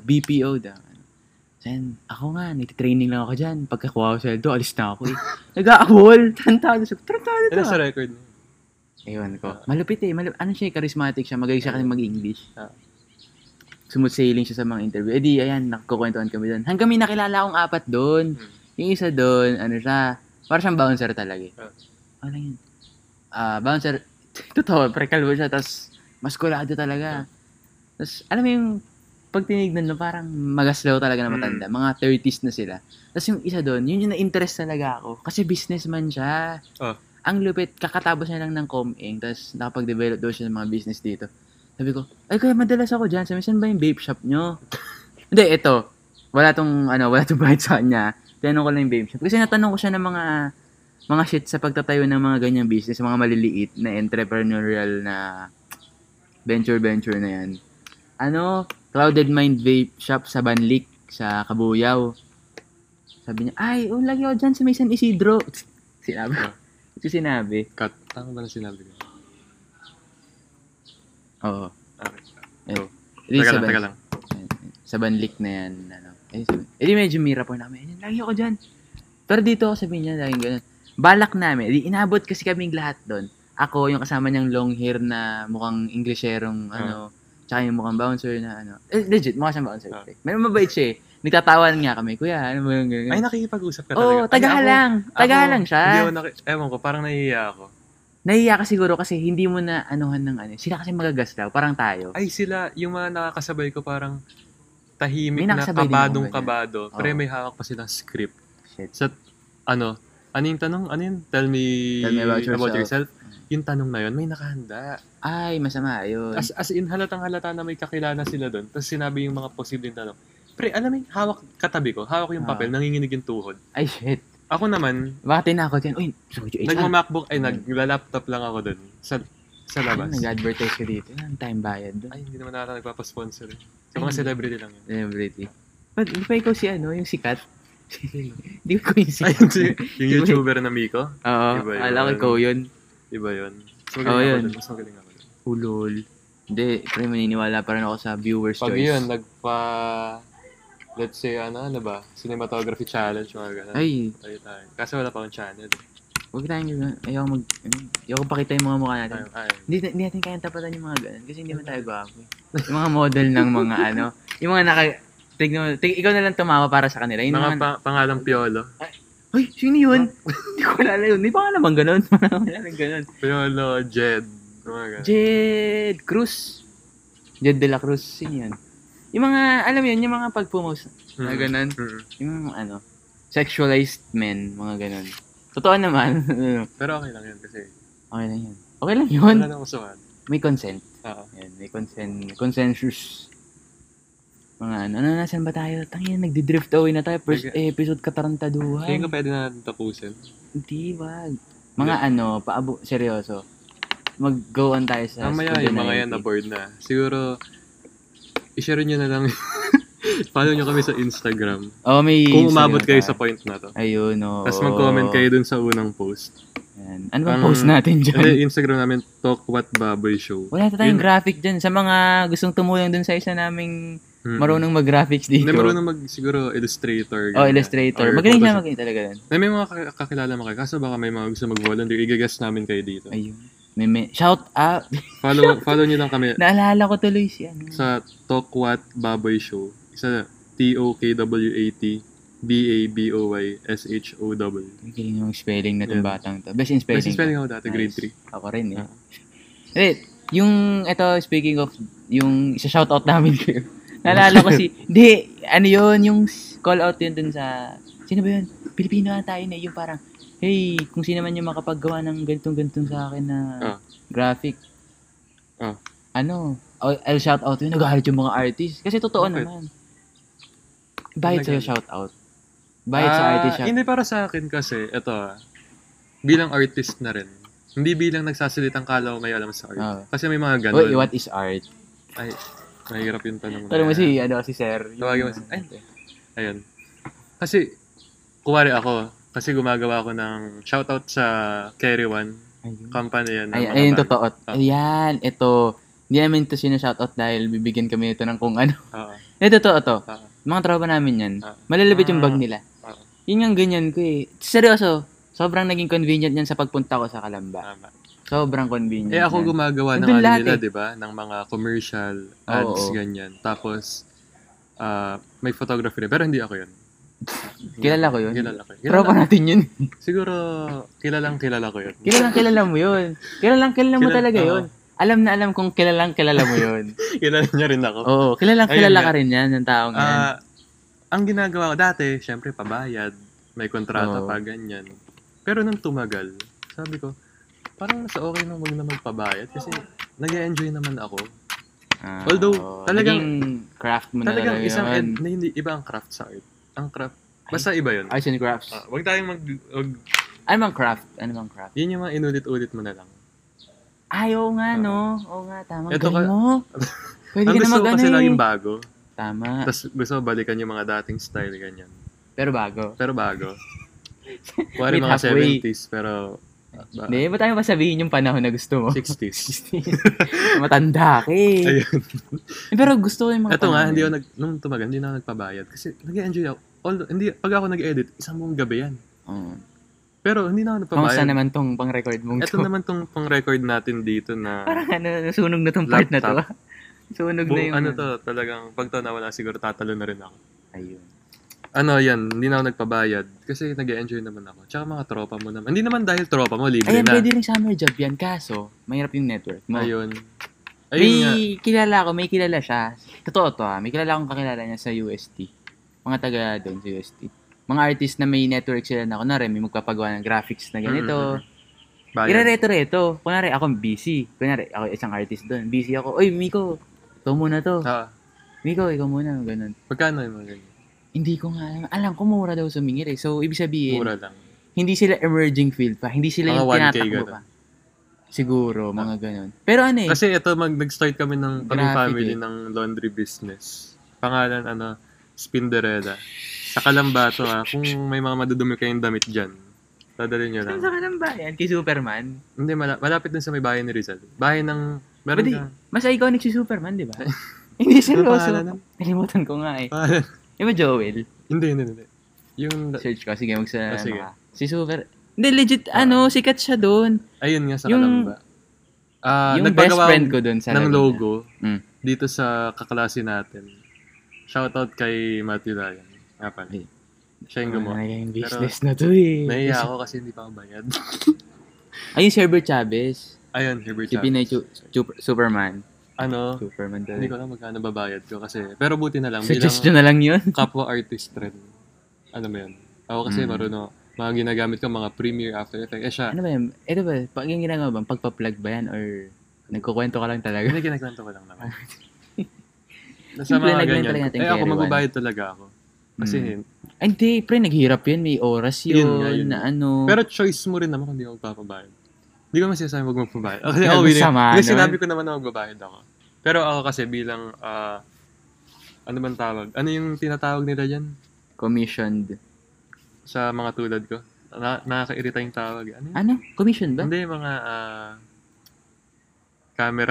A: Then, ako nga, nagtitraining lang ako dyan. Pagkakuha ko sweldo, alis na ako eh. Nag-aawol. Tarantado to.
B: Ano sa record niya?
A: Ewan ko. Malupit eh. Ano siya, charismatic siya. Magaling siya kasi mag-English. Smooth sailing siya sa mga interview. Di, ayan, nakukwentuhan kami doon. Hanggang may nakilala akong 4 doon. Yung isa doon, siya, para siyang bouncer talaga eh. Ano yun? Bouncer, totoo, prekalbo siya, tapos maskulado talaga. Tapos, alam mo yung, pag tinignan mo, parang magaslaw talaga na matanda. Mga 30s na sila. Tapos yung isa doon, yun yung na-interest talaga ako. Kasi businessman siya. Ang lupit, kakatapos niya lang ng com-ing, tapos nakapag-develop daw siya ng mga business dito. Sabi ko, ay kaya madalas ako dyan. Sabi, saan ba yung vape shop nyo? Hindi, ito. Wala tong bayad sa kanya. Tinanong ko lang yung vape shop. Kasi natanong ko siya ng mga shit sa pagtatayo ng mga ganyang business, mga maliliit na entrepreneurial na venture na yan. Clouded Mind Vape Shop sa Banlik, sa Kabuyaw. Sabi niya, ay, lagi ako dyan sa may San Isidro. Sinabi.
B: Tama ba na sinabi ko?
A: Oo.
B: Okay. Teka lang.
A: Sa Banlik na yan. Di medyo mira po namin. Lagi ako dyan. Pero dito, sabi niya, laging ganun. Balak namin. Inabot kasi kaming lahat doon. Ako, yung kasama niyang long hair na mukhang Englisherong, tsaka yung mukhang bouncer na legit, mukha siyang bouncer. May mabait siya eh. Nagtatawan nga kami, kuya, ano mo yung ganyan?
B: Ay, nakikipag-usap ka talaga?
A: Oo, tagahalang siya.
B: Ewan ko, parang nahihiya ako.
A: Nahihiya ka siguro kasi hindi mo na anuhan ng sila kasi magagaslaw, parang tayo.
B: Ay, sila, yung mga nakakasabay ko parang tahimik na kabadong-kabado. Pero may hawak pa silang script.
A: Shit.
B: Sa, ano yung tanong? Ano yun? Tell me about yourself. Yung tanong na yun, may nakahanda.
A: Ay, masama yun.
B: As in, halatang-halata na may kakilala sila doon. Tapos sinabi yung mga posibleng tanong. Pre, alam mo, hawak katabi ko, hawak yung papel, nanginginig yung tuhod.
A: Ay, shit.
B: Ako naman,
A: baka tinakot yan. Uy,
B: nagma-MacBook, nagla-laptop lang ako doon. Sa labas.
A: Nag-advertise ka dito. Ang time bayad doon.
B: Ay, hindi naman natin nagpapasponsor. Sa mga celebrity lang yun.
A: Celebrity. But, di ba ikaw si yung sikat? Di ko yung sikat.
B: Yung YouTuber na Miko?
A: Oo, alam ko ikaw yun.
B: Iba yun. Mas magaling ako doon.
A: Ulol. Hindi, pero maniniwala pa rin ako sa viewer's choice.
B: Pag yun, let's say, cinematography challenge, mga gano'n.
A: Ay.
B: Kasi wala pa akong channel.
A: Huwag tayong gano'n. Ayaw pakita yung mga mukha natin. Hindi natin kayang tapatan yung mga gano'n. Kasi hindi man tayo gwapo. Yung mga model ng mga yung mga ikaw na lang tumawa para sa kanila. Yung
B: mga pangalang Piolo.
A: Ay, sino yun? Hindi ko alala yun. Hindi pa ka naman gano'n.
B: Piolo, Jed.
A: Jed Cruz. Jed de la Cruz. Sino yun? Yung mga, alam mo yun, yung mga pag-promote na ganun. Yung sexualized men, mga ganun. Totoo naman.
B: Pero okay lang yun kasi.
A: Okay lang yun. Okay lang yun.
B: Wala nang usuhan.
A: May consent.
B: Oo.
A: Yan, may consensus. Mga nasan ba tayo? Tangina, nagdi-drift away na tayo. First episode, katarantaduhan.
B: Tingin ko pwede na natin tapusin.
A: Hindi, wag. Mga seryoso. Mag-go on tayo sa
B: Mamaya yung mga yan na board na. Siguro, i-share nyo na lang. Follow nyo kami sa Instagram.
A: May
B: kung umabot kayo sa point na to.
A: Ayun,
B: Tapos mag-comment kayo dun sa unang post.
A: Yan. Ano bang post natin dyan?
B: Instagram namin, Talk What Baboy Show.
A: Wala tayong graphic dyan. Sa mga gustong tumulong dun sa isa naming marunong mag-graphics dito.
B: Hindi, marunong siguro illustrator.
A: Illustrator. Magaling siya talaga dun.
B: May mga kakilala mo kayo. Kaso baka may mga gusto mag-volunteer. I-guess namin kayo dito.
A: Ayun. May shout out.
B: Follow nyo lang kami.
A: Naalala ko tuloy siya.
B: Sa Talk What Baboy Show. Isa TOKWAT BABOYSHOW.
A: Galing yung spelling na itong batang to. Best in spelling.
B: Best in spelling ako dati, grade 3.
A: Ako rin Wait, yung speaking of, yung isa shoutout namin kayo. Naalala ko yung call out yun dun sa, sino ba yun? Pilipino na tayo na yung parang, hey, kung sino man yung makapaggawa ng ganitong sa akin na graphic. I'll shout out yun, nagalit yung mga artist. Kasi totoo naman. Bayad sa'yo shout out. Bayad sa artist siya.
B: Hindi, para sa akin kasi, bilang artist na rin, hindi bilang nagsasalitang kalaw may alam sa art. Kasi may mga ganun.
A: What is art?
B: Ay, mahirap yung tanong.
A: Tanong mo si Sir.
B: Tawagin mo ayun. Kasi, kuwari ako, kasi gumagawa ako ng shoutout sa Carry One. Company yan.
A: Ayun, totoo. Ayan, ito. Hindi namin ito sinashoutout dahil bibigyan kami ito ng kung ano. Totoo to. Mga tropa namin yan. Malalabit yung bag nila. Yun yung ganyan ko Seryoso. Sobrang naging convenient yan sa pagpunta ko sa Calamba. Sobrang convenient.
B: Ako gumagawa ng nila, di ba? Ng mga commercial ads, ganyan. Tapos, may photography rin. Pero hindi ako yun.
A: Kilala ko yun.
B: Kilala ko yun.
A: Tropa natin yun.
B: Siguro, kilala ko yun.
A: Kilala mo yun. Kilala mo talaga yun. Alam na alam kung kilala mo yun.
B: Kilala niya rin ako.
A: Oo, kilala ka rin yan ng taong yan.
B: Ang ginagawa ko dati, syempre pabayad, may kontrata pa, ganyan. Pero nung tumagal, sabi ko, parang nasa okay na wag na magpabayad kasi nag-enjoy naman ako. Although, talagang
A: craft mo na
B: talagang
A: talaga
B: isang
A: yun.
B: hindi iba ang craft sa art. Ang craft, basta iba yun.
A: Arts and crafts.
B: Wag tayong
A: Ano bang craft?
B: Yun yung mga inulit-ulit mo na lang.
A: Oo nga, no? Oo nga, tama. Galing mo. Pwede ka na
B: gusto ko kasi laging bago.
A: Tama.
B: Tapos gusto ko balikan yung mga dating style, ganyan.
A: Pero bago.
B: Kuwari mga 70s, pero
A: Hindi, ba't tayo masabihin yung panahon na gusto mo?
B: 60s.
A: Matanda ka
B: Ayun.
A: Pero gusto ko yung mga
B: ito nga, nung tumagal, hindi na ako nagpabayad. Kasi nag-enjoy ako. Pag ako nag-edit, isang buong gabi yan. Pero hindi na ako nagpabayad.
A: Kamusta naman tong pang-record mong
B: ito naman tong pang-record natin dito na
A: parang sunog na tong part na to. Sunog na yung
B: talagang pag to nawala siguro tatalo na rin ako.
A: Ayun.
B: Yan, hindi na ako nagpabayad kasi nag-enjoy naman ako. Tsaka mga tropa mo naman. Hindi naman dahil tropa mo, libre
A: na.
B: Pwede
A: rin summer job yan. Kaso, mahirap yung network mo.
B: Ayun
A: may kilala siya. Totoo to may kilala akong kakilala niya sa UST. Mga taga doon sa UST. Mga artist na may network sila na kunwari, may magpapagawa ng graphics na ganito. Ire-reto-reto. Kunwari, ako busy. Kunwari, ako isang artist doon. Busy ako. Oy, Miko, ikaw muna to. Miko, ikaw muna. Ganun.
B: Pagkano yung mga ganyan?
A: Hindi ko nga alam. Alam ko mura daw sumingir So, ibig sabihin,
B: mura lang.
A: Hindi sila emerging field pa. Hindi sila yung tinatakbo pa. Siguro, mga ganun. Pero
B: Kasi ito, nag-start kami ng family ng laundry business. Pangalan, Spinderella. Sa Calamba to Kung may mga madudumi kayong damit dyan, dadalhin nyo lang.
A: Sa Calamba yan? Kay Superman?
B: Hindi, malapit din sa may bahay ni Rizal. Bahay ng...
A: Mas iconic si Superman, di ba? Hindi seryoso. Nalimutan ko nga Yung ba Joel?
B: Hindi. Yung...
A: Search ko. Sige,
B: sige.
A: Si Super... Hindi, legit, sikat siya doon.
B: Ayun nga, sa Calamba.
A: Yung best friend ko doon sa
B: ng logo, dito sa kaklase natin. Shoutout kay Matthew Ryan. Siya yung gumawa.
A: Yung business na to
B: Nahiya ako kasi hindi pa ako bayad.
A: Ayun, si Herbert Chavez.
B: Ayun, Herbert
A: Chavez. Si Pinay Superman. Superman talaga.
B: Hindi ko alam magkano babayad ko kasi. Pero buti na lang.
A: Suggest nyo na lang yun.
B: Kapwa artist rin. Ano ba yun? Ako kasi marunong. Mga ginagamit ko, mga Premiere, After Effects. Siya.
A: Ano ba yun? Ito ba? Yung ginagawa ba? Pagpa-plug ba yan? Or nagkukwento ka lang talaga?
B: Hindi, kinakwento ko lang naman. Nasa mga ganyan. Ako, magbabayad talaga ako. Kasi,
A: hindi, pre, naghihirap yun. May oras yun.
B: Yun.
A: Na ano.
B: Pero choice mo rin naman kung di mo magpapabayad. Hindi ko naman sinasabi huwag magpabayad. Kasi ako, sinabi ko naman na magbabayad ako. Pero ako kasi bilang, ano bang tawag? Ano yung tinatawag nila dyan?
A: Commissioned.
B: Sa mga tulad ko. Nakaka-irita yung tawag.
A: Ano? Commission ba?
B: Hindi, mga camera.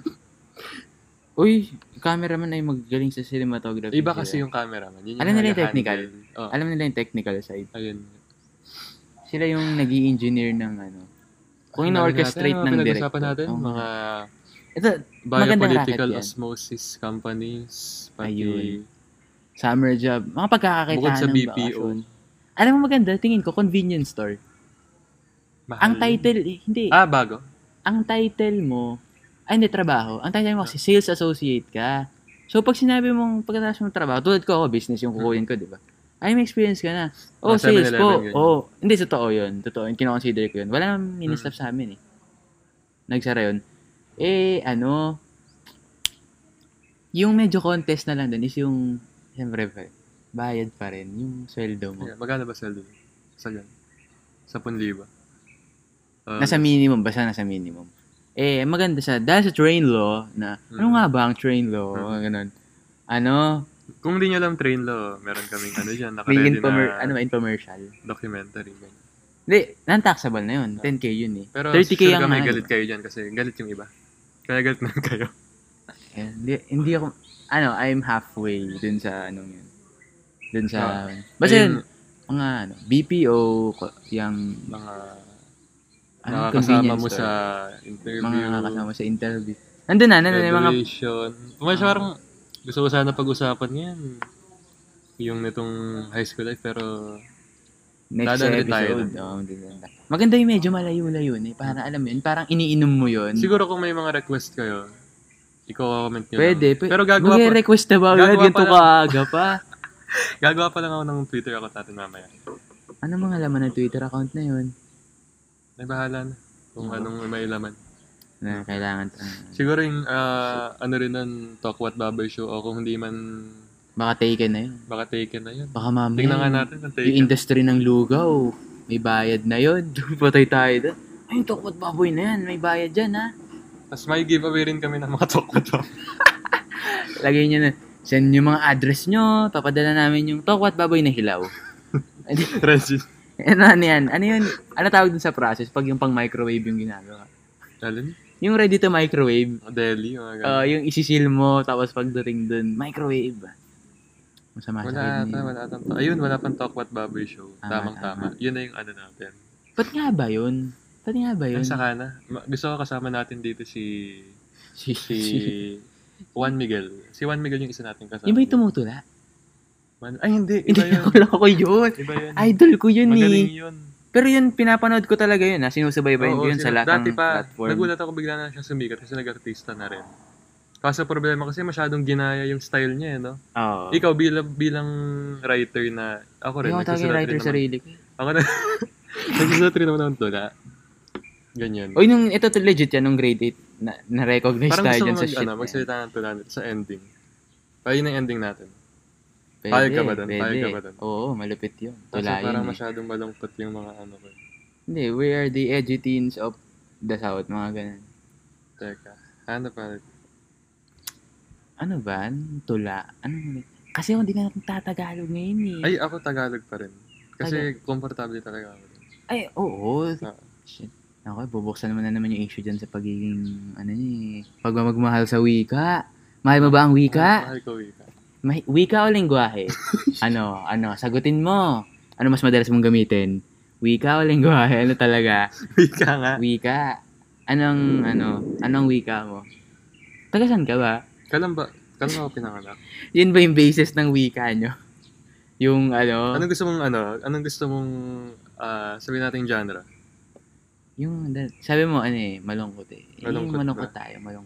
A: Uy, cameraman ay magaling sa cinematography.
B: Iba kasi yung cameraman.
A: Alam nila yung technical. Alam nila yung technical side.
B: Ayun.
A: Sila yung nag-i-engineer ng ano. Kung ino-orchestrate ng director.
B: Pinag-usapan natin, mga
A: ito,
B: biopolitical osmosis companies, pati
A: summer job, mga pagkakakitaan
B: bukod sa
A: ng
B: BPO.
A: bakasyon. Alam mo maganda, tingin ko, convenience store.
B: Mahal.
A: Ang title, hindi.
B: Bago?
A: Ang title mo, hindi, trabaho. Ang title mo kasi sales associate ka. So, pag sinabi mong pagkatapos mong trabaho, tulad ko ako, business yung kukunin ko, di ba? Ay, may experience ka na. Sales ko. Hindi, totoo yun. Totoo yun. Kino-consider ko yun. Wala namang ministap sa amin eh. Nagsara yun. Yung medyo contest na lang dun is yung, siyempre, bayad pa rin. Yung sweldo mo.
B: Magkano ba sweldo? Sa yan? 10,000?
A: Nasa minimum. Basta nasa minimum. Maganda siya. Dahil sa train law, na, ano nga ba ang train law? Ganun.
B: Kung di nyo alam train law, meron kaming dyan, naka-ready na
A: infomercial.
B: Documentary.
A: Hindi, non-taxable na yun. 10K yun eh.
B: Pero
A: 30K
B: sure
A: ang
B: ka may galit kayo dyan kasi galit yung iba. Kaya galit na kayo.
A: Hindi ako, I'm halfway dun sa yun. Dun sa, basta yun, mga BPO, yung
B: mga nakakasama mo sa interview.
A: Mga nakakasama sa interview. Nandun na yung mga...
B: Graduation. Parang gusto ko sana pag-usapan yan. Yung nitong high school life, pero...
A: Next episode. Maganda yung medyo malayo-layo yun eh. Parang alam mo yun, parang iniinom mo yun.
B: Siguro kung may mga request kayo, i-comment nyo
A: Pwede.
B: Pero gagawa pa.
A: Mag-request na ba? Ganito kaaga pa.
B: Gagawa pa lang ako ng Twitter account natin mamaya.
A: Ano mga laman ng Twitter account na yun?
B: May bahala na. Kung anong may laman.
A: Na kailangan.
B: Siguro yung rin nun, Talk What Baboy Show o kung hindi man...
A: Baka taken na yun. Baka mamaya.
B: Tingnan nga natin kung taken.
A: Yung industry ng lugaw, may bayad na yun. Patay tayo doon. Ay, Talk What Baboy na yan. May bayad dyan, ha?
B: Tapos may giveaway rin kami ng mga Talk What Baboy.
A: Lagay nyo na. Send yung mga address nyo. Papadala namin yung Talk What Baboy na hilaw.
B: Reggie.
A: Ano yan? Ano yun? Ano tawag dun sa process pag yung pang microwave yung ginagawa?
B: Alin?
A: Yung ready to microwave.
B: Deli, mga ganun.
A: Yung isisil mo, tapos pagdating dun, microwave. Masama sa
B: wala pang Talk What Baboy Show. Tama. Yun na yung natin.
A: Ba't nga ba yun?
B: Saka na. Gusto ko kasama natin dito si Juan Miguel. Si Juan Miguel yung isa natin kasama.
A: Yung ba yung tumutula?
B: Ay, hindi.
A: Hindi ako yun.
B: Iba yun.
A: Idol ko yun
B: Magaling yun.
A: Pero yun, pinapanood ko talaga yun. Sinusubaybayin ko yun sa lahat ng platform.
B: Nagulat ako bigla na siya sumikat kasi nag-artista na rin. Kaso problema kasi masyadong ginaya yung style niya, no?
A: Oo.
B: Ikaw bilang writer na, ako rin.
A: Hindi ako tawagin writer sarili ko.
B: Ako na, nagsusulat rin naman ng tula. Ganyan.
A: Oy, ito legit yan, nung grade 8, na-recognize tayo dyan sa shit.
B: Parang gusto mo magsalita ng tula sa ending. Ayun ang ending natin. Payag ka ba doon?
A: Oo, malupit yun.
B: Tula yun. Parang masyadong malungkot yung mga ko.
A: Hindi, we are the edgy teens of the South, mga ganun.
B: Teka,
A: ano ba? Tula? Kasi hindi na natin tatagalog ngayon eh.
B: Ay, ako Tagalog pa rin. Kasi komportable talaga ako.
A: Ay, oo. Shit. Ako, bubuksan naman yung issue dyan sa pagiging, pagmamagmahal sa wika. Mahal mo ba ang wika?
B: Mahal ko wika.
A: Wika o lengguwahe? Sagutin mo. Ano mas madalas mong gamitin? Wika o lengguwahe? Ano talaga?
B: Wika nga.
A: Wika. Anong wika mo? Taga saan ka ba?
B: Kailan ba ako pinanganak?
A: Yun ba yung basis ng wika nyo? Yung
B: Anong gusto mong sabihin natin genre?
A: Yung, sabi mo, malungkot eh.
B: Malungkot
A: malungkot tayo, malungkot.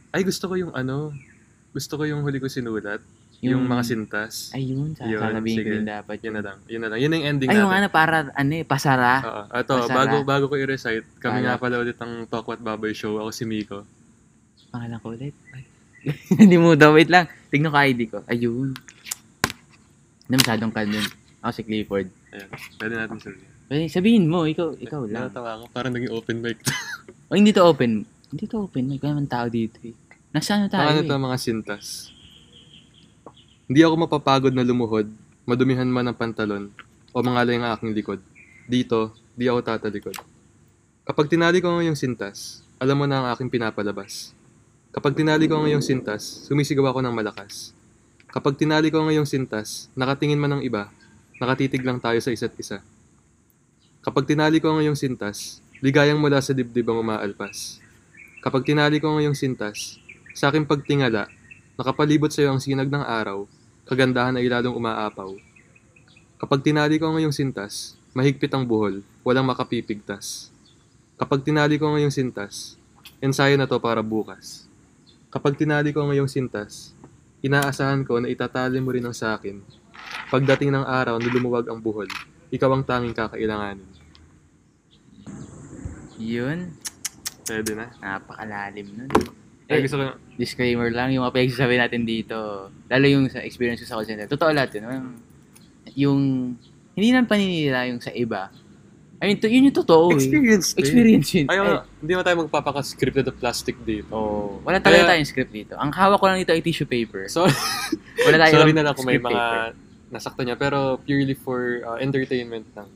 B: Ay, gusto ko yung huli ko sinulat. Yung mga sintas.
A: Ayun, sasabihin ko din dapat.
B: Yun na lang. Yun ang ending
A: natin.
B: natin.
A: Para, pasara.
B: Oo. Ito, bago ko i-recite, kami nga pala ulit ang Talk What Baboy Show. Ako si Miko.
A: Pangalan ko ulit. Hindi mo daw, wait lang. Tignan ko ID ko. Ayun. Hindi masyadong kanon. Ako si Clifford.
B: Ayan, pwede natin sabihin.
A: Sabihin mo, ikaw lang.
B: Natawa ko, parang naging open mic.
A: Hindi to open. Hindi to open mic. Kaya man tao dito eh. Nasaan tayo
B: Ano ito mga sintas? Hindi ako mapapagod na lumuhod, madumihan man ang pantalon, o mangalay ang aking likod. Dito, di ako tatalikod. Kapag tinali ko ang iyong sintas, alam mo na ang aking pinapalabas. Kapag tinali ko ang iyong sintas, sumisigaw ako ng malakas. Kapag tinali ko ang iyong sintas, nakatingin man ng iba, nakatitig lang tayo sa isa't isa. Kapag tinali ko ang iyong sintas, ligayang mula sa dibdib ang umaalpas. Kapag tinali ko ang iyong sintas, sa aking pagtingala, nakapalibot sa iyo ang sinag ng araw, kagandahan ay lalong umaapaw. Kapag tinali ko ang iyong sintas, mahigpit ang buhol, walang makapipigtas. Kapag tinali ko ang iyong sintas, ensayo na to para bukas. Kapag tinali ko ang iyong sintas, inaasahan ko na itatali mo rin ang sa akin. Pagdating ng araw na lumuwag ang buhol, ikaw ang tanging kakailanganin.
A: Yun.
B: Pwede na.
A: Napakalalim nun.
B: Gusto ko,
A: disclaimer lang, yung mga pinagsasabi natin dito, lalo yung sa experience ko sa call center, totoo lahat yun. Yung, hindi naman paninira yung sa iba. I mean, yun yung totoo
B: experience
A: eh. Experience yun.
B: Ayaw, hindi mo tayo magpapaka-scripted of plastic dito.
A: Wala talaga tayong script dito. Ang hawak ko lang dito ay tissue paper.
B: Sorry na lang kung may mga nasakto niya, pero purely for entertainment lang.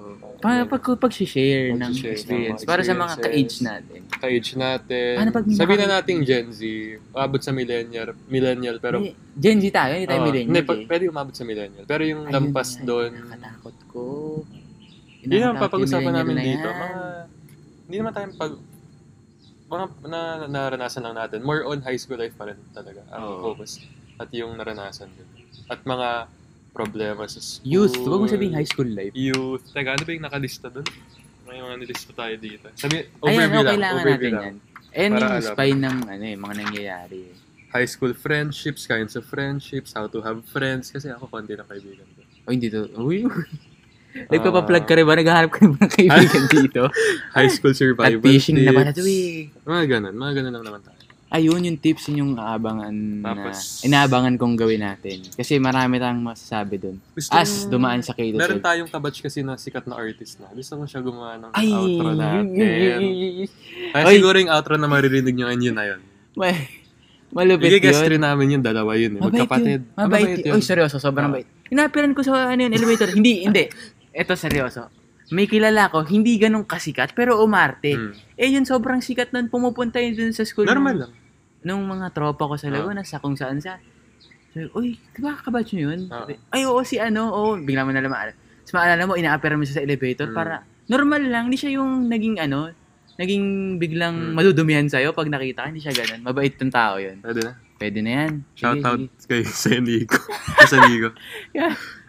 A: Pag-share ng experience para sa mga ka-age natin.
B: Sabihin na natin Gen Z, umabot sa millennial, pero...
A: Gen Z tayo, hindi tayo millennial.
B: Pwede umabot sa millennial. Pero yung lampas doon...
A: Nakatakot ko.
B: Yun ang papag-usapan namin dito. Hindi naman tayong mga naranasan lang natin. More on high school life pa rin talaga. Ang focus. At yung naranasan din. At mga problema sa school.
A: Youth. Huwag mo sabihin high school life.
B: Youth. Teka, ano ba yung nakalista doon? May mga nilista tayo dito. Overview lang.
A: Natin yan. Ayan yung spine ng mga nangyayari.
B: High school friendships, kinds of friendships, how to have friends. Kasi ako konti ng kaibigan ko.
A: Hindi to. Nagpapaplug ka rin ba? Naghahanap ka rin mga kaibigan dito?
B: High school survival tips.
A: At fishing na ba na ito
B: Mga ganun lang naman tayo.
A: Ayun yung tips, yung inaabangan kong gawin natin. Kasi marami tayong masasabi dun. Dumaan sa K-12.
B: Meron tayong kabatch kasi na sikat na artist na. Gusto mo siya gumawa ng outro natin. Kaya siguro yung outro na maririnig nyo, yun na yun.
A: Malupit yun.
B: I-guest rin namin yun, dalawa yun. Magkapatid.
A: Mabait yun. Uy, seryoso, sobrang bait. Inapiran ko sa elevator. Hindi. Eto, seryoso. May kilala ko, hindi ganun kasikat, pero umarte. Yun, sobrang sikat nun. Pumupunta yun dun sa school.
B: Normal lang.
A: Nung mga tropa ko sa Laguna, sa kung saan sa. Sabi, uy, diba kabatch nyo yun? Ay, oo, si bigla mo na lang maalala. Mas maalala mo, inaapiran mo siya sa elevator para, normal lang, hindi siya yung naging biglang madudumihan sa'yo pag nakita ka, hindi siya ganun. Mabait tong tao yun.
B: Pwede na
A: yan.
B: Shoutout kay Senigo.